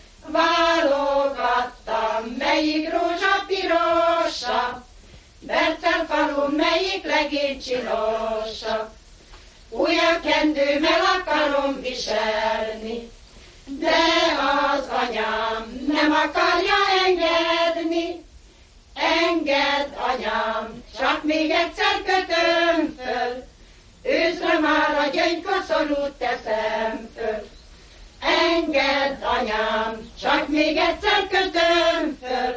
S1: válogattam, melyik rózsa pirosabb, Bercelfalu melyik legény csinosabb. Újabb kendőmmel akarom viselni, de az anyám nem akarja engedni. Engedd, anyám, csak még egyszer kötöm föl, őszre már a gyöngykoszorút teszem föl. Engedd, anyám, csak még egyszer kötöm föl,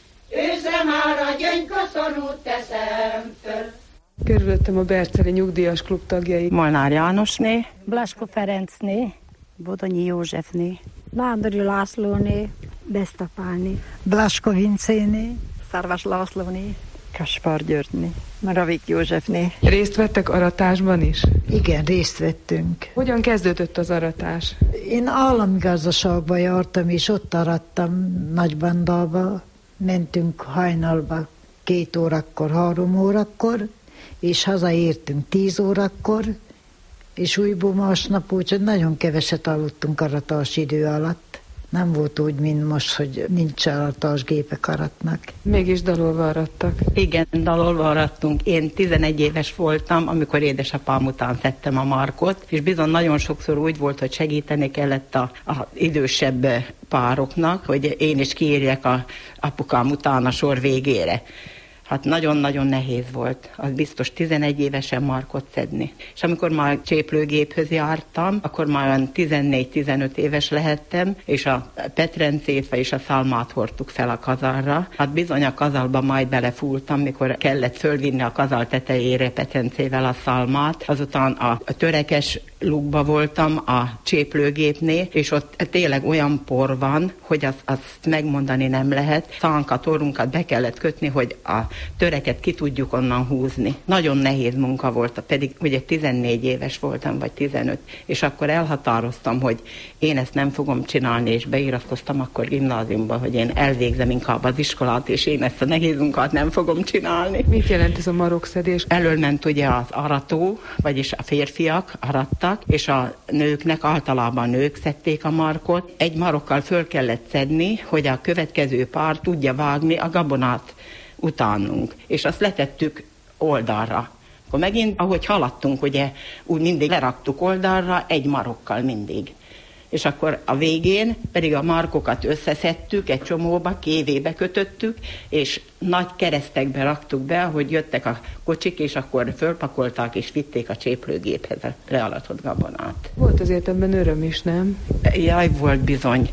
S1: őszre már a gyöngykoszorút teszem föl.
S3: Körülöttem a Berceli Nyugdíjas Klub tagjai.
S8: Molnár Jánosné,
S9: Blaskó Ferencné,
S8: Bodonyi Józsefné,
S9: Nándori Lászlóné, Besztapálné,
S10: Blaskó Vincéné,
S8: Szarvas Lászlóné, Kaspar Györgyné, Maravik Józsefné.
S3: Részt vettek aratásban is?
S10: Igen, részt vettünk.
S3: Hogyan kezdődött az aratás?
S10: Én állami gazdaságba jártam, és ott arattam Nagybandalba. Mentünk hajnalba két órakor, három órakor, és hazaértünk tíz órakor, és újból másnap, úgyhogy nagyon keveset aludtunk aratás idő alatt. Nem volt úgy, mint most, hogy nincs aratásgépek aratnak.
S3: Mégis dalolva arattak.
S8: Igen, dalolva arattunk. Én tizenegy éves voltam, amikor édesapám után szedtem a markot, és bizony nagyon sokszor úgy volt, hogy segíteni kellett a, a idősebb pároknak, hogy én is kiírjak a apukám után a sor végére. Hát nagyon-nagyon nehéz volt, az biztos tizenegy évesen markot szedni. És amikor már cséplőgéphöz jártam, akkor már tizennégy-tizenöt éves lehettem, és a petrencét és a szalmát hordtuk fel a kazalra. Hát bizony a kazalba majd belefúltam, mikor kellett fölvinni a kazal tetejére petrencével a szalmát. Azután a törekes lukba voltam a cséplőgépnél, és ott tényleg olyan por van, hogy azt, azt megmondani nem lehet. Szánkat, orrunkat be kellett kötni, hogy a töreket ki tudjuk onnan húzni. Nagyon nehéz munka volt, pedig ugye tizennégy éves voltam, vagy tizenöt, és akkor elhatároztam, hogy én ezt nem fogom csinálni, és beiratkoztam akkor gimnáziumba, hogy én elvégzem inkább az iskolát, és én ezt a nehéz munkát nem fogom csinálni.
S3: Mit jelent ez a marokszedés?
S8: Elől ment ugye az arató, vagyis a férfiak arattak, és a nőknek, általában nők szedték a markot. Egy marokkal föl kellett szedni, hogy a következő pár tudja vágni a gabonát utánunk, és azt letettük oldalra. Akkor megint, ahogy haladtunk, ugye, úgy mindig leraktuk oldalra, egy marokkal mindig. És akkor a végén pedig a markokat összeszedtük, egy csomóba, kévébe kötöttük, és nagy keresztekbe raktuk be, ahogy jöttek a kocsik, és akkor fölpakolták, és vitték a cséplőgéphez a lealatott gabonát.
S3: Volt azért ebben öröm is, nem?
S8: Jaj, volt bizony.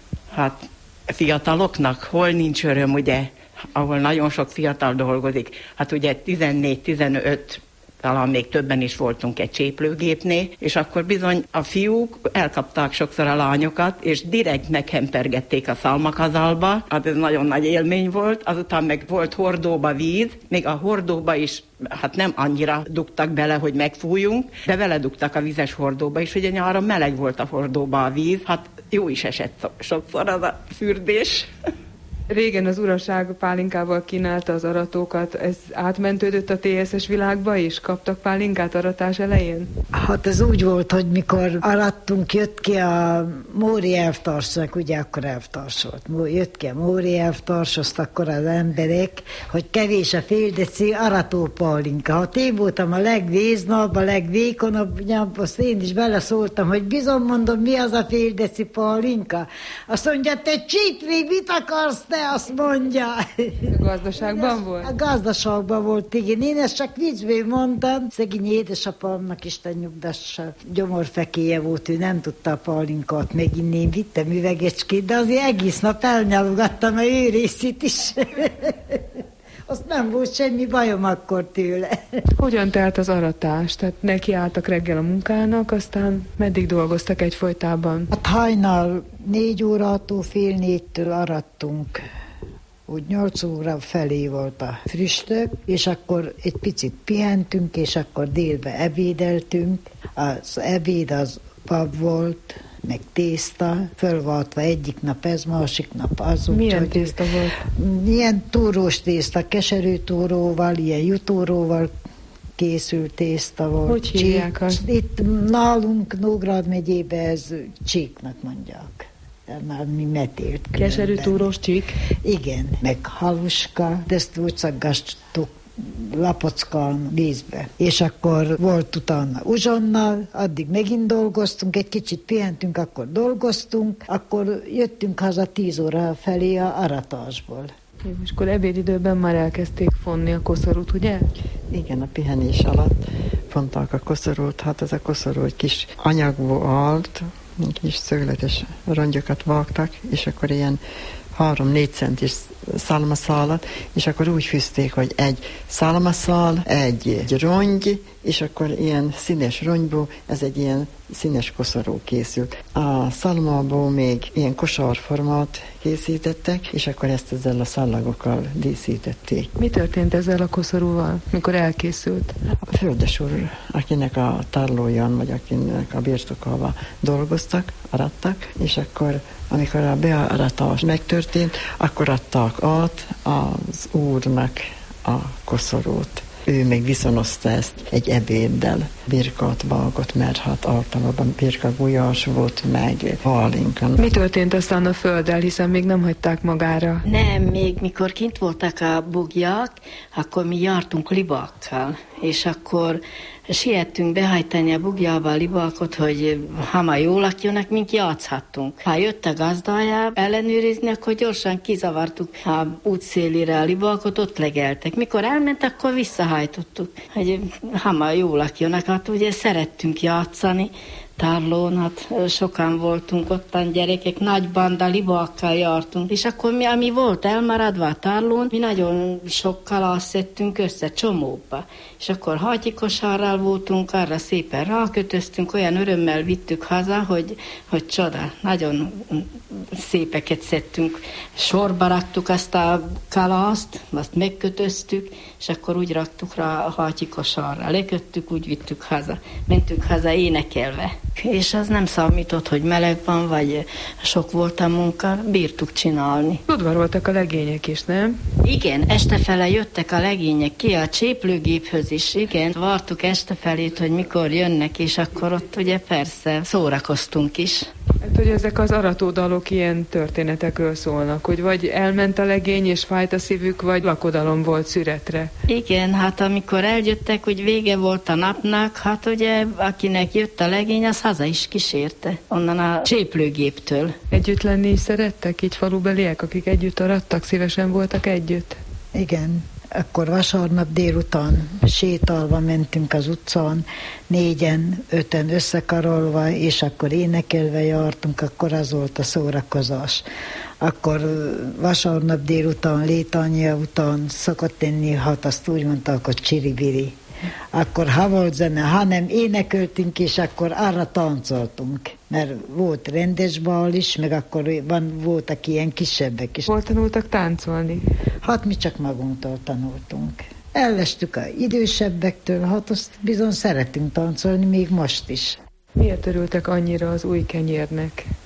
S8: Hát fiataloknak hol nincs öröm, ugye, ahol nagyon sok fiatal dolgozik. Hát ugye tizennégy-tizenöt, talán még többen is voltunk egy cséplőgépnél, és akkor bizony a fiúk elkapták sokszor a lányokat, és direkt meghempergették a szalmakazalba. Hát ez nagyon nagy élmény volt. Azután meg volt hordóba víz, még a hordóba is hát nem annyira dugtak bele, hogy megfújjunk, de vele dugtak a vizes hordóba is, ugye nyáron meleg volt a hordóba a víz, hát jó is esett sokszor az a fürdés.
S3: Régen az uraság pálinkával kínálta az aratókat, ez átmentődött a té es es világba is? Kaptak pálinkát aratás elején?
S10: Hát ez úgy volt, hogy mikor arattunk, jött ki a Móri elvtársnak, ugye akkor elvtárs volt, jött ki a Móri elvtárs, azt akkor az emberek, hogy kevés a fél deci arató pálinka. Hát én voltam a legvéznabb, a legvékonabb, azt én is beleszóltam, hogy bizony mondom, mi az a fél deci pálinka? Azt mondja, te csípri, mit akarsz te? Azt mondja.
S3: A gazdaságban volt?
S10: A gazdaságban volt, igen. Én ezt csak viccből mondtam. Szegény édesapámnak Isten nyugdassa gyomorfekéje volt, ő nem tudta a pálinkát meginni. Én vittem üvegecskét, de azért egész nap elnyalogattam a ő részét is. Azt nem volt semmi bajom akkor tőle.
S3: Hogyan telt az aratás? Tehát nekiálltak reggel a munkának, aztán meddig dolgoztak egyfolytában?
S10: Hát hajnal négy órától fél négytől arattunk. Úgy nyolc óra felé volt a früstök, és akkor egy picit pihentünk, és akkor délbe ebédeltünk. Az ebéd az pap volt, meg tészta, fölvaltva egyik nap ez, másik nap az.
S3: Milyen úgy, tészta volt?
S10: Ilyen túrós tészta, keserű túróval, ilyen jutóróval készült tészta volt.
S3: Hogy hívják azt?
S10: Itt nálunk Nógrád megyébe ez csíknak mondják. Már mi metélt.
S3: Keserű túrós csík?
S10: Igen, meg haluska, de ezt úgy szaggastuk lapockán vízbe. És akkor volt utána uzsonnal, addig megint dolgoztunk, egy kicsit pihentünk, akkor dolgoztunk, akkor jöttünk haza tíz óra felé a aratásból.
S3: És akkor ebédidőben már elkezdték fonni a koszorút, ugye?
S11: Igen, a pihenés alatt fonták a koszorút, hát ez a koszorú egy kis anyagból állt, kis szögletes rongyokat vágtak, és akkor ilyen három-négy centis szálmaszálat, és akkor úgy fűzték, hogy egy szálmaszál, egy, egy rongy, és akkor ilyen színes rongyból, ez egy ilyen színes koszorú készült. A szalmából még ilyen kosárformát készítettek, és akkor ezt ezzel a szallagokkal díszítették.
S3: Mi történt ezzel a koszorúval, mikor elkészült?
S11: A földes úr, akinek a tárlóján, vagy akinek a birtokával dolgoztak, arattak, és akkor amikor a bearatás megtörtént, akkor adták át az úrnak a koszorút. Ő még viszonozta ezt egy ebéddel. Birkát vágott, mert hát általában birka gulyás volt, meg pálinka.
S3: Mi történt aztán a földdel, hiszen még nem hagyták magára?
S12: Nem, még mikor kint voltak a bugyák, akkor mi jártunk libákkal, és akkor siettünk behajtani a bugjába a libákot, hogy ha már jól lakjanak, mint játszhattunk. Ha jött a gazdája ellenőrizni, akkor gyorsan kizavartuk a útszélire a libákot, ott legeltek. Mikor elment, akkor visszahajtottuk, hogy ha már jól lakjanak, hát ugye szerettünk játszani. Tárlón, hát sokan voltunk ottan gyerekek, nagy banda libákkal jártunk, és akkor mi, ami volt elmaradva a tárlón, mi nagyon sok kalaszt szedtünk össze csomóba, és akkor hagyikosárral voltunk, arra szépen rákötöztünk, olyan örömmel vittük haza, hogy, hogy csoda, nagyon szépeket szedtünk. Sorba raktuk azt a kalaszt, azt megkötöztük, és akkor úgy raktuk rá a hagyikosárra, leköttük, úgy vittük haza. Mentünk haza énekelve. És az nem számított, hogy meleg van, vagy sok volt a munka, bírtuk csinálni.
S3: Udvaroltak a legények is, nem?
S12: Igen, estefele jöttek a legények ki a cséplőgéphöz is, igen. Vártuk estefelét, hogy mikor jönnek, és akkor ott ugye persze szórakoztunk is.
S3: Hát, hogy ezek az aratódalok ilyen történetekről szólnak, hogy vagy elment a legény, és fájt a szívük, vagy lakodalom volt szüretre.
S12: Igen, hát amikor eljöttek, hogy vége volt a napnak, hát ugye akinek jött a legény, az haza is kísérte, onnan a cséplőgéptől.
S3: Együtt lenni is szerettek, így falubeliek, akik együtt arattak, szívesen voltak együtt?
S10: Igen. Akkor vasárnap délután sétálva mentünk az utcán, négyen, öten összekarolva, és akkor énekelve jártunk, akkor az volt a szórakozás. Akkor vasárnap délután, létányja után szokott tenni, hát azt úgy mondták, hogy csiribiri. Akkor ha volt zene, ha nem énekeltünk, és akkor arra táncoltunk. Mert volt rendes bal is, meg akkor van, voltak ilyen kisebbek is.
S3: Hol tanultak táncolni?
S10: Hát mi csak magunktól tanultunk. Ellestük az idősebbektől, hát azt bizony szeretünk táncolni, még most is.
S3: Miért örültek annyira az új kenyérnek?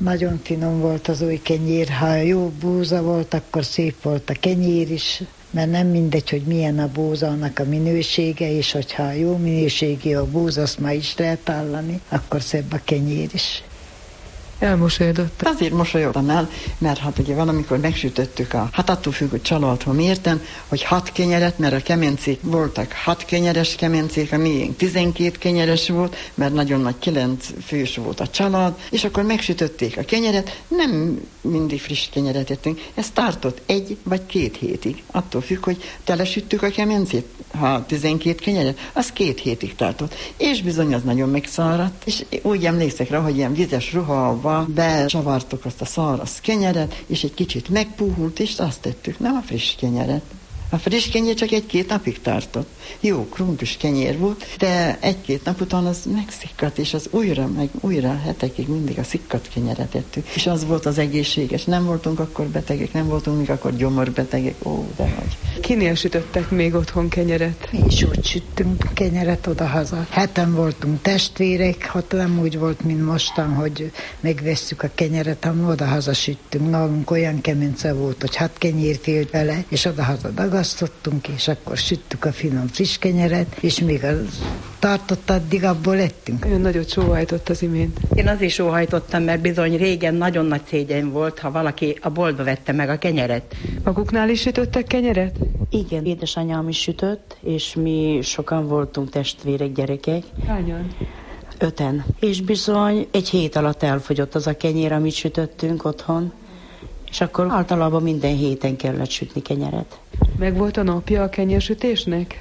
S10: Nagyon finom volt az új kenyér, ha jó búza volt, akkor szép volt a kenyér is, mert nem mindegy, hogy milyen a búzának a minősége, és hogyha jó minőségi a búza, azt ma is lehet állani, akkor szebb a kenyér is.
S3: Elmosolyodott.
S11: Azért mosolyodtam el, mert hát ugye valamikor megsütöttük a, hát attól függ, hogy családban miértem, hogy hat kenyeret, mert a kemencék voltak hat kenyeres kemencék, a miénk tizenkét kenyeres volt, mert nagyon nagy kilenc fős volt a család, és akkor megsütötték a kenyeret, nem mindig friss kenyeret ettünk, ez tartott egy vagy két hétig, attól függ, hogy telesüttük a kemencét, ha tizenkét kenyeret, az két hétig tartott, és bizony az nagyon megszáradt, és úgy emlékszek rá, hogy ilyen vizes ruhával becsavartuk azt a száraz kenyeret, és egy kicsit megpuhult, és azt tettük, nem a friss kenyeret. A friss kenyér csak egy-két napig tartott. Jó, krumplis kenyér volt, de egy-két nap után az megszikkadt, és az újra, meg újra hetekig mindig a szikkadt kenyeret ettük. És az volt az egészséges. Nem voltunk akkor betegek, nem voltunk még akkor gyomorbetegek. Ó, de vagy.
S3: Kinél sütöttek még otthon kenyeret?
S10: Mi is úgy süttünk kenyeret oda-haza. Heten voltunk testvérek, hát nem úgy volt, mint mostan, hogy megvesszük a kenyeret, hanem oda-haza süttünk. Nálunk olyan kemence volt, hogy hat kenyér félt vele, és oda-haza dagasztottunk, és akkor süttük a finom friss kenyeret, és még az tartott addig, abból ettünk.
S3: Olyan nagyot sóhajtott az imént.
S8: Én azért sóhajtottam, mert bizony régen nagyon nagy szégyen volt, ha valaki a boltba vette meg a kenyeret.
S3: Maguknál is sütöttek kenyeret?
S13: Igen, édesanyám is sütött, és mi sokan voltunk testvérek, gyerekek.
S3: Hányan?
S13: Öten. És bizony egy hét alatt elfogyott az a kenyér, amit sütöttünk otthon, és akkor általában minden héten kellett sütni kenyeret.
S3: Meg volt a napja a kenyérsütésnek?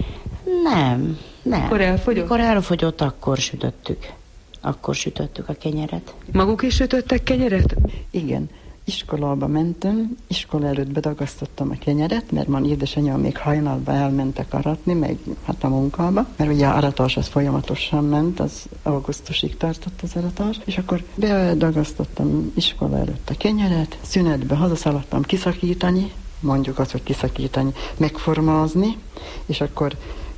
S13: Nem, nem.
S3: Akkor elfogyott?
S13: Mikor elfogyott, akkor sütöttük. Akkor sütöttük a kenyeret.
S3: Maguk is sütöttek kenyeret?
S11: Igen. Iskolába mentem, iskola előtt bedagasztottam a kenyeret, mert man édesanyám még hajnalba elmentek aratni, meg hát a munkába, mert ugye a aratás az folyamatosan ment, az augusztusig tartott az aratás, és akkor bedagasztottam iskola előtt a kenyeret, szünetbe hazaszaladtam kiszakítani, mondjuk azt, hogy kiszakítani, megformázni, és akkor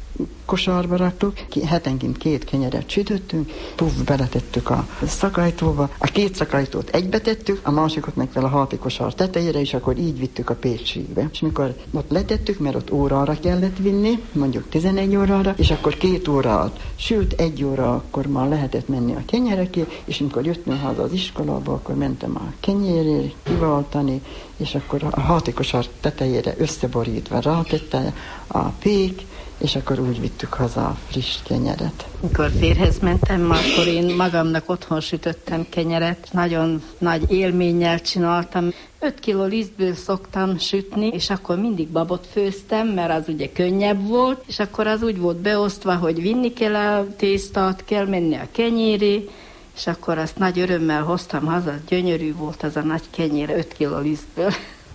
S11: kosarba raktuk, hetenként két kenyeret sütöttünk, puff, beletettük a szakajtóba, a két szakajtót egybe tettük, a másikot meg fel a háti kosar tetejére, és akkor így vittük a Pécségbe. És mikor ott letettük, mert ott órára kellett vinni, mondjuk tizenegy órára, és akkor két óra alatt sült, egy óra akkor már lehetett menni a kenyerekért, és amikor jöttünk haza az iskolába, akkor mentem a kenyérért kiváltani, és akkor a háti kosar tetejére összeborítva rátette a pék, és akkor úgy vittük haza a friss kenyeret.
S12: Mikor férhez mentem, akkor én magamnak otthon sütöttem kenyeret. Nagyon nagy élménnyel csináltam. öt kiló lisztből szoktam sütni, és akkor mindig babot főztem, mert az ugye könnyebb volt, és akkor az úgy volt beosztva, hogy vinni kell a tésztát, kell menni a kenyéré, és akkor azt nagy örömmel hoztam haza. Gyönyörű volt az a nagy kenyér öt kiló lisztből.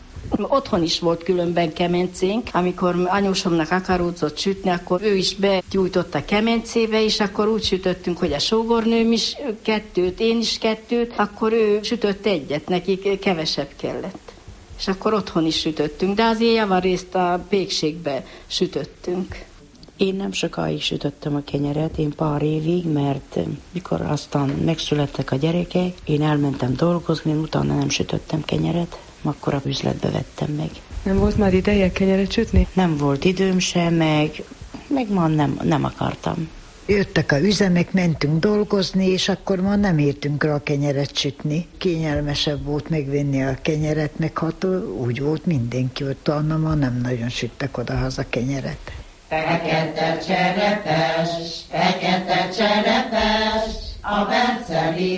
S12: Otthon is volt különben kemencénk, amikor anyósomnak akaródzott sütni, akkor ő is begyújtott a kemencébe, és akkor úgy sütöttünk, hogy a sógornőm is kettőt, én is kettőt, akkor ő sütött egyet, neki kevesebb kellett. És akkor otthon is sütöttünk, de azért javarészt a pékségbe sütöttünk.
S13: Én nem sokáig sütöttem a kenyeret, én pár évig, mert mikor aztán megszülettek a gyerekek, én elmentem dolgozni, utána nem sütöttem kenyeret, akkor a üzletbe vettem meg.
S3: Nem volt már ideje kenyeret sütni?
S13: Nem volt időm sem, meg, meg ma nem, nem akartam.
S10: Jöttek a üzemek, mentünk dolgozni, és akkor már nem értünk rá a kenyeret sütni. Kényelmesebb volt megvenni a kenyeret, meg hát úgy volt mindenki, hogy talán már nem nagyon süttek odahaza kenyeret.
S1: Fekete cserepes, fekete cserepes, a berceli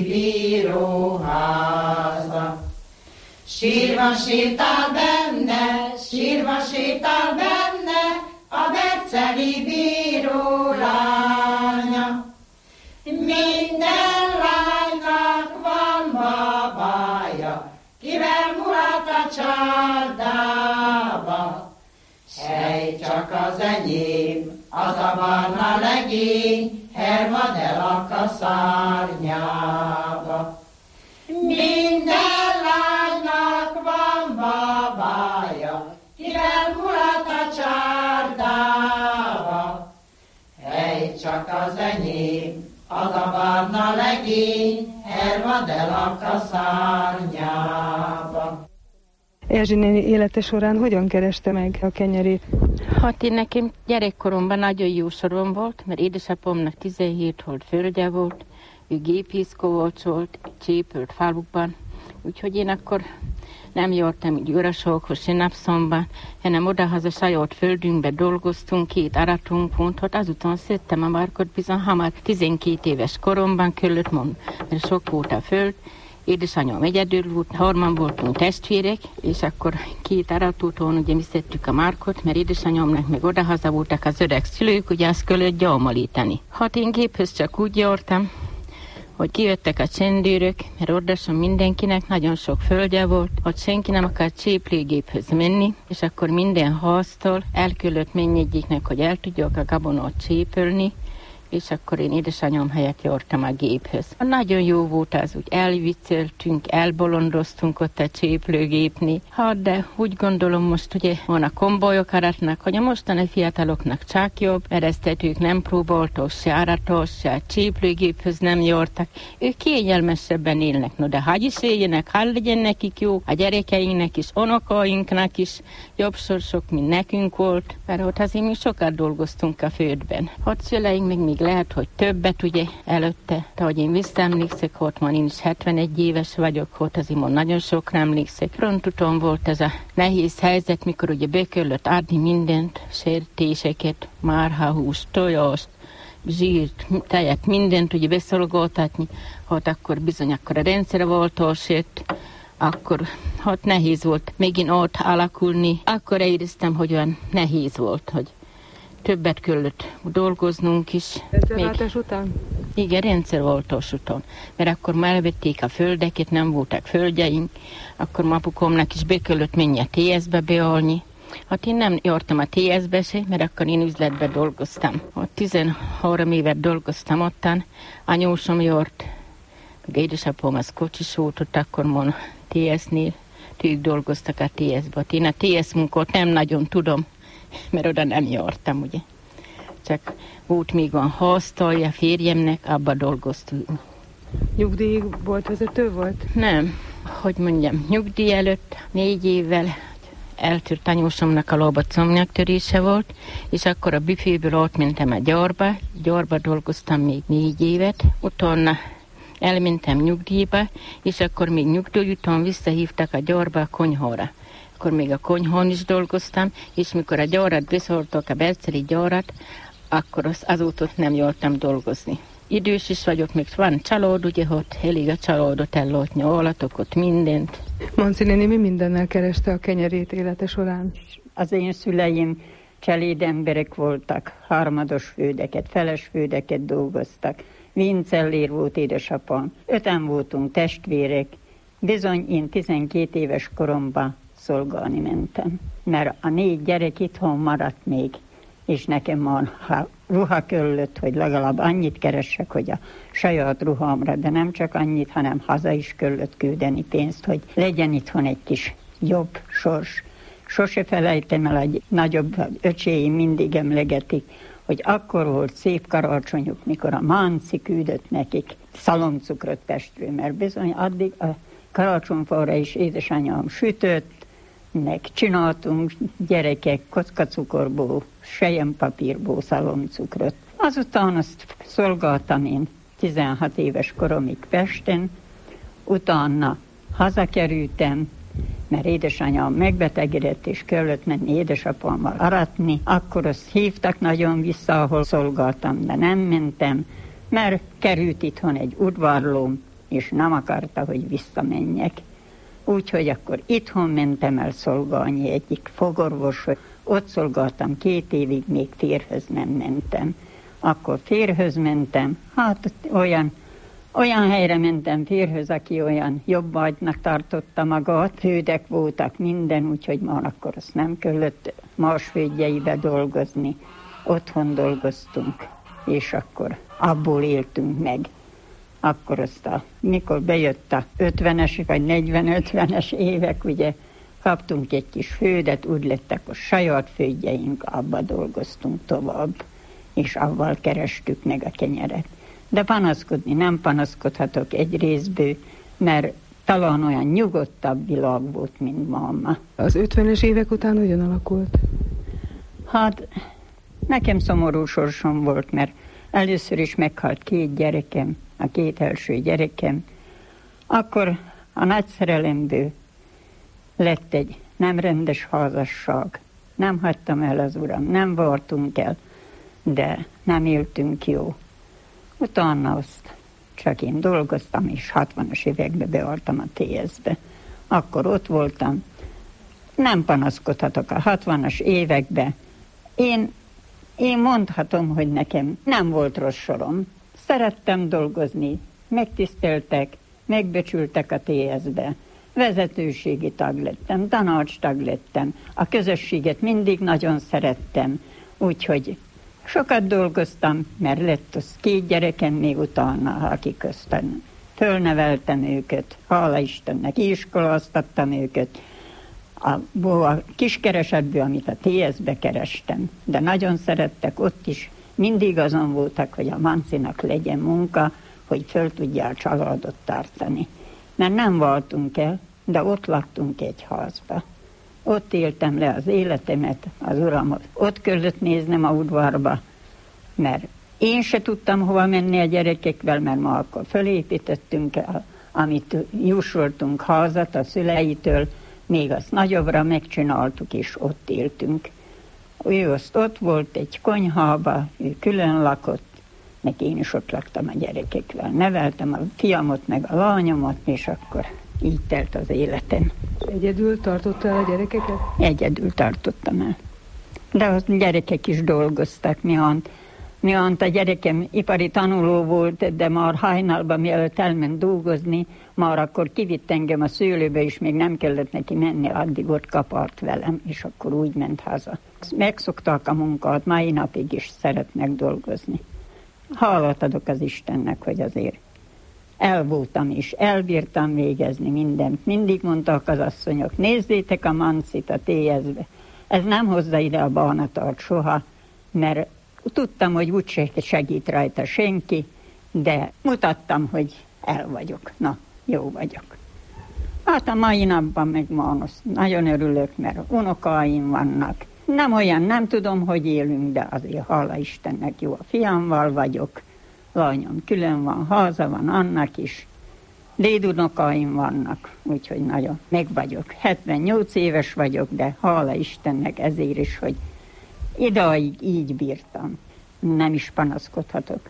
S1: bíróháza. Sírva sétál benne, sírva sétál benne, a berceli bíró lánya. Minden lánynak van babája, kivel mulat a csárdába. Sej csak az enyém, az a barna legény, hervad el a kaszárnyába. Minden lánynak van babája, kivel mulat a csárdába. Hely csak az enyém, az a barna legény, erva de lakta szárnyába.
S3: Erzsi néni élete során hogyan kereste meg a kenyerét?
S4: Hát én nekem gyerekkoromban nagyon jó sorom volt, mert édesapámnak tizenhét volt földje volt, ő gépészkovács volt, csépült falukban, úgyhogy én akkor nem jártam így ürasokhoz, se napszomban, hanem odahaza saját földünkbe dolgoztunk, két aratunk volt, hát azután szedtem a markot bizony hamar tizenkét éves koromban kellett mondani, mert sok volt a föld. Édesanyám egyedül volt, harman voltunk testvérek, és akkor két aratótól ugye mi szedtük a markot, mert édesanyámnak meg odahaza voltak az öreg szülők, ugye azt kellett gyalmalítani. Hát én géphöz csak úgy jártam, hogy kijöttek a csendőrök, mert ordason mindenkinek nagyon sok földje volt, hogy senki nem akart cséplőgéphöz menni, és akkor minden háztól el kellett menni egyiknek, hogy el tudják a gabonát csépölni, és akkor én édesanyám helyett jártam a géphöz. Nagyon jó volt az, úgy elvicceltünk, elbolondoztunk ott a cséplőgépni. Hát de úgy gondolom most ugye van a kombolyok aratnak, hogy a mostani fiataloknak csak jobb, mert ezt ők nem próbáltak, se aratos, se a cséplőgéphöz nem jártak. Ők kényelmesebben élnek, no de hagy is éljenek, hadd legyen nekik jó, a gyerekeinknek is, unokainknak is jobb sorsok, mint nekünk volt, mert ott azért mi sokat dolgoztunk a földben. Ott szüleink még még lehet, hogy többet ugye előtte, de hogy én visszaemlékszek, hogy már én is hetvenegy éves vagyok, hogy azért már nagyon sokra emlékszek. Frontuton volt ez a nehéz helyzet, mikor ugye be kellett adni mindent, sertéseket, márhahúst, tojást, zsírt, tejet, mindent ugye beszolgáltatni, hogy akkor bizony akkor a rendszer volt orsért, akkor hát nehéz volt megint ott alakulni. Akkor éreztem, hogy olyan nehéz volt, hogy többet kellett dolgoznunk is.
S3: Rendszerváltás után?
S4: Igen, rendszerváltás után. Mert akkor már elvették a földeket, nem voltak földjeink, akkor apukomnak is be kellett menni a té es-be beállni. Hát én nem jártam a té es-be se, mert akkor én üzletbe dolgoztam. Ott tizenhárom évet dolgoztam ottan, anyósom járt, meg édesapám az kocsis volt, ott akkor mon té es-nél, ők dolgoztak a té es-be. Én a té es munkát nem nagyon tudom, mert oda nem jártam, ugye. Csak volt még van háztalja férjemnek, abba dolgoztunk.
S3: Nyugdíj volt vezető volt?
S4: Nem, hogy mondjam, nyugdíj előtt négy évvel eltűrt anyósomnak a lába comnyaktörése volt, és akkor a büféből ott mentem a gyárba, gyárba dolgoztam még négy évet, utána elmentem nyugdíjba, és akkor még nyugdíj után visszahívtak a gyárba a konyhára. Akkor még a konyhán is dolgoztam, és mikor a gyárat beszóltak, a berceli gyárat, akkor az, azóta nem jártam dolgozni. Idős is vagyok, még van család, ugye, hogy elég a családot ellátni, állatokat, mindent.
S3: Manci néni mi mindennel kereste a kenyerét élete során?
S5: Az én szüleim cseléd emberek voltak, harmados fődeket, feles fődeket dolgoztak. Vincellér volt édesapám. Öten voltunk testvérek. Bizony én tizenkét éves koromban szolgálni mentem, mert a négy gyerek itthon maradt még, és nekem van ruha kellett, hogy legalább annyit keressek, hogy a saját ruhámra, de nem csak annyit, hanem haza is kellett küldeni pénzt, hogy legyen itthon egy kis jobb sors. Sose felejtem el, hogy nagyobb öcséim mindig emlegetik, hogy akkor volt szép karácsonyuk, mikor a Manci küldött nekik szaloncukrot Pestről, mert bizony addig a karácsonyfára is édesanyám sütött, meg csináltunk gyerekek kockacukorból, selyempapírból szaloncukrot. Azután azt szolgáltam én tizenhat éves koromig Pesten, utána hazakerültem, mert édesanyám megbetegedett, és kellett menni édesapámmal aratni. Akkor azt hívtak nagyon vissza, ahol szolgáltam, de nem mentem, mert került itthon egy udvarlóm, és nem akarta, hogy visszamenjek. Úgyhogy akkor itthon mentem el szolgálni egyik fogorvoshoz. Ott szolgáltam két évig, még férhöz nem mentem. Akkor férhöz mentem, hát olyan, olyan helyre mentem férhöz, aki olyan jobb agynak tartotta magát. Fődek voltak minden, úgyhogy már akkor azt nem kellett más földjeibe dolgozni. Otthon dolgoztunk, és akkor abból éltünk meg. Akkor azt a, mikor bejött a ötvenes vagy negyven-ötvenes évek, ugye kaptunk egy kis földet, úgy lettek a saját földjeink, abba dolgoztunk tovább, és avval kerestük meg a kenyeret. De panaszkodni nem panaszkodhatok egy részből, mert talán olyan nyugodtabb világ volt, mint máma.
S3: Az ötvenes évek után hogyan alakult?
S5: Hát nekem szomorú sorsom volt, mert először is meghalt két gyerekem, a két első gyerekem. Akkor a nagy szerelemből lett egy nem rendes házasság. Nem hagytam el az uram, nem vartunk el, de nem éltünk jó. Utána azt csak én dolgoztam, és hatvanas években bealtam a té es-be. Akkor ott voltam. Nem panaszkodhatok a hatvanas években. Én, én mondhatom, hogy nekem nem volt rossz sorom. Szerettem dolgozni, megtiszteltek, megbecsültek a té es-be. Vezetőségi tag lettem, tanácstag lettem. A közösséget mindig nagyon szerettem, úgyhogy sokat dolgoztam, mert lett az két gyerekem még utána, akik köztem. Fölneveltem őket, hála Istennek, iskoláztattam őket. A, a kiskeresetből, amit a té es-be kerestem, de nagyon szerettek ott is. Mindig azon voltak, hogy a Mancinak legyen munka, hogy föl tudja a családot tartani. Mert nem voltunk el, de ott laktunk egy házba. Ott éltem le az életemet, az uramot. Ott kellett néznem a udvarba, mert én se tudtam hova menni a gyerekekkel, mert ma akkor fölépítettünk, amit jósoltunk házat a szüleitől, még azt nagyobbra megcsináltuk, és ott éltünk. Ő azt ott volt egy konyhába, ő külön lakott, meg én is ott laktam a gyerekekkel. Neveltem a fiamot, meg a lányomat, és akkor így telt az életem.
S3: Egyedül tartotta el a gyerekeket?
S5: Egyedül tartottam el. De a gyerekek is dolgoztak, miant. Miant a gyerekem ipari tanuló volt, de már hajnalban, mielőtt elment dolgozni, már akkor kivitt engem a szőlőbe, és még nem kellett neki menni, addig ott kapart velem, és akkor úgy ment haza. Megszokták a munkát, mai napig is szeretnek dolgozni. Hálát adok az Istennek, hogy azért el voltam is, elbírtam végezni mindent. Mindig mondtak az asszonyok, nézzétek a Mancit a té es-be. Ez nem hozza ide a bánatart soha, mert tudtam, hogy úgyse segít rajta senki, de mutattam, hogy el vagyok. Na, jó vagyok. Hát a mai napban meg Mánosz, nagyon örülök, mert unokáim vannak. Nem olyan, nem tudom, hogy élünk, de azért hála Istennek jó, a fiammal vagyok. Lányom külön van, háza van annak is. Dédunokáim vannak, úgyhogy nagyon meg vagyok. hetvennyolc éves vagyok, de hála Istennek ezért is, hogy idáig így bírtam. Nem is panaszkodhatok.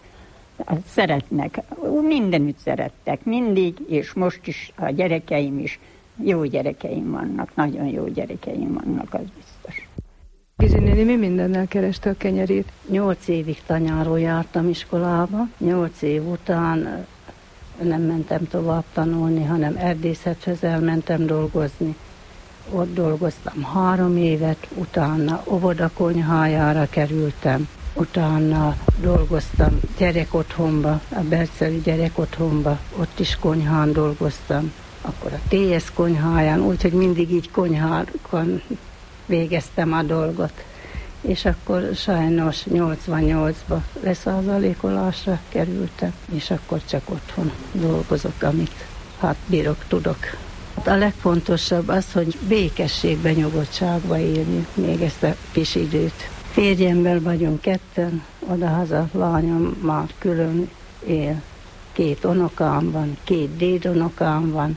S5: Szeretnek, mindenütt szerettek, mindig, és most is a gyerekeim is, jó gyerekeim vannak, nagyon jó gyerekeim vannak, az biztos.
S3: Gizi néni mi mindennel kereste a kenyerét?
S7: Nyolc évig tanyáról jártam iskolába, nyolc év után nem mentem tovább tanulni, hanem erdészethez elmentem dolgozni. Ott dolgoztam három évet, utána óvodakonyhájára kerültem, utána dolgoztam gyerekotthonba, a Berceli gyerekotthonba, ott is konyhán dolgoztam, akkor a té es konyháján, úgyhogy mindig így konyhákon végeztem a dolgot. És akkor sajnos nyolcvannyolcban leszázalékolásra kerültem, és akkor csak otthon dolgozok, amit hát bírok, tudok. A legfontosabb az, hogy békességben, nyugodtságban élni még ezt a kis időt. Férjemmel vagyunk ketten, odahaza lányom már külön él. Két unokám van, két dédunokám van,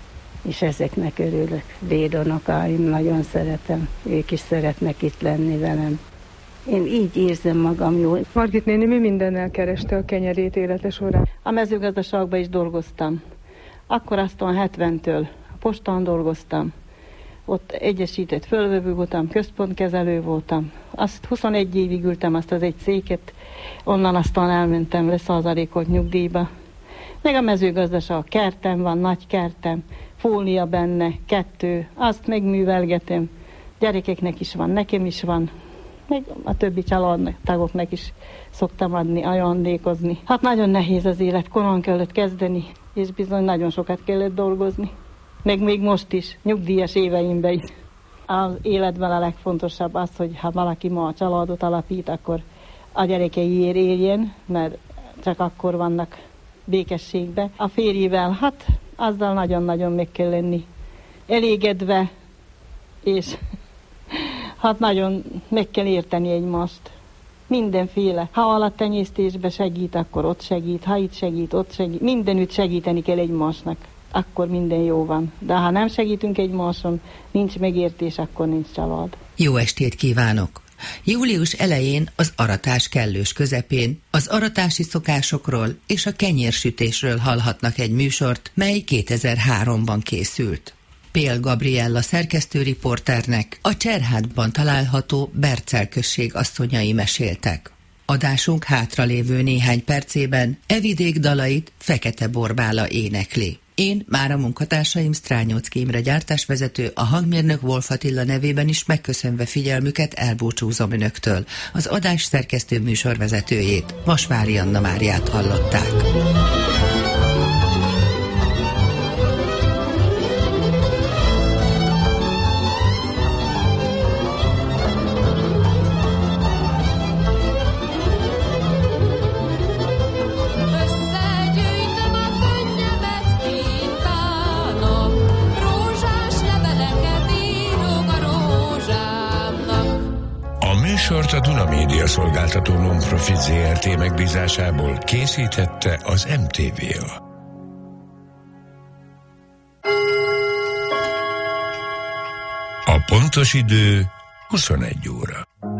S7: és ezeknek örülök. Dédunokáim nagyon szeretem, ők is szeretnek itt lenni velem. Én így érzem magam jól.
S3: Margit néni mi mindennel kereste a kenyerét élete során?
S6: A mezőgazdaságban is dolgoztam. Akkor aztán hetventől a postán dolgoztam. Ott egyesített fölvevő voltam, központkezelő voltam. Azt huszonegy évig ültem azt az egy széket, onnan aztán elmentem leszázalékolt nyugdíjba. Meg a mezőgazdaság, kertem van, nagy kertem, fólia benne, kettő, azt megművelgetem. Gyerekeknek is van, nekem is van, meg a többi családtagoknak is szoktam adni, ajándékozni. Hát nagyon nehéz az élet, korán kellett kezdeni, és bizony nagyon sokat kellett dolgozni. Meg még most is, nyugdíjas éveimben is. Az életben a legfontosabb az, hogy ha valaki ma a családot alapít, akkor a gyerekeiért éljen, mert csak akkor vannak békességbe. A férjével, hát azzal nagyon-nagyon meg kell lenni elégedve, és hát nagyon meg kell érteni egymást. Mindenféle. Ha állattenyésztésbe segít, akkor ott segít, ha itt segít, ott segít. Mindenütt segíteni kell egymásnak, akkor minden jó van. De ha nem segítünk egymáson, nincs megértés, akkor nincs család.
S2: Jó estét kívánok! Július elején az aratás kellős közepén az aratási szokásokról és a kenyérsütésről hallhatnak egy műsort, mely kétezer-háromban készült. Pél Gabriella szerkesztőriporternek a Cserhádban található Bercel község asszonyai meséltek. Adásunk hátralévő néhány percében e vidék dalait Fekete Borbála énekli. Én már a munkatársaim Strányóczky Imre gyártásvezető, a hangmérnök Wolf Attila nevében is megköszönve figyelmüket elbúcsúzom önöktől. Az adás szerkesztő műsorvezetőjét, Vasvári Anna Máriát hallották.
S14: A Duna Média szolgáltató non-profit zé er té megbízásából készítette az em té vé á. A pontos idő huszonegy óra.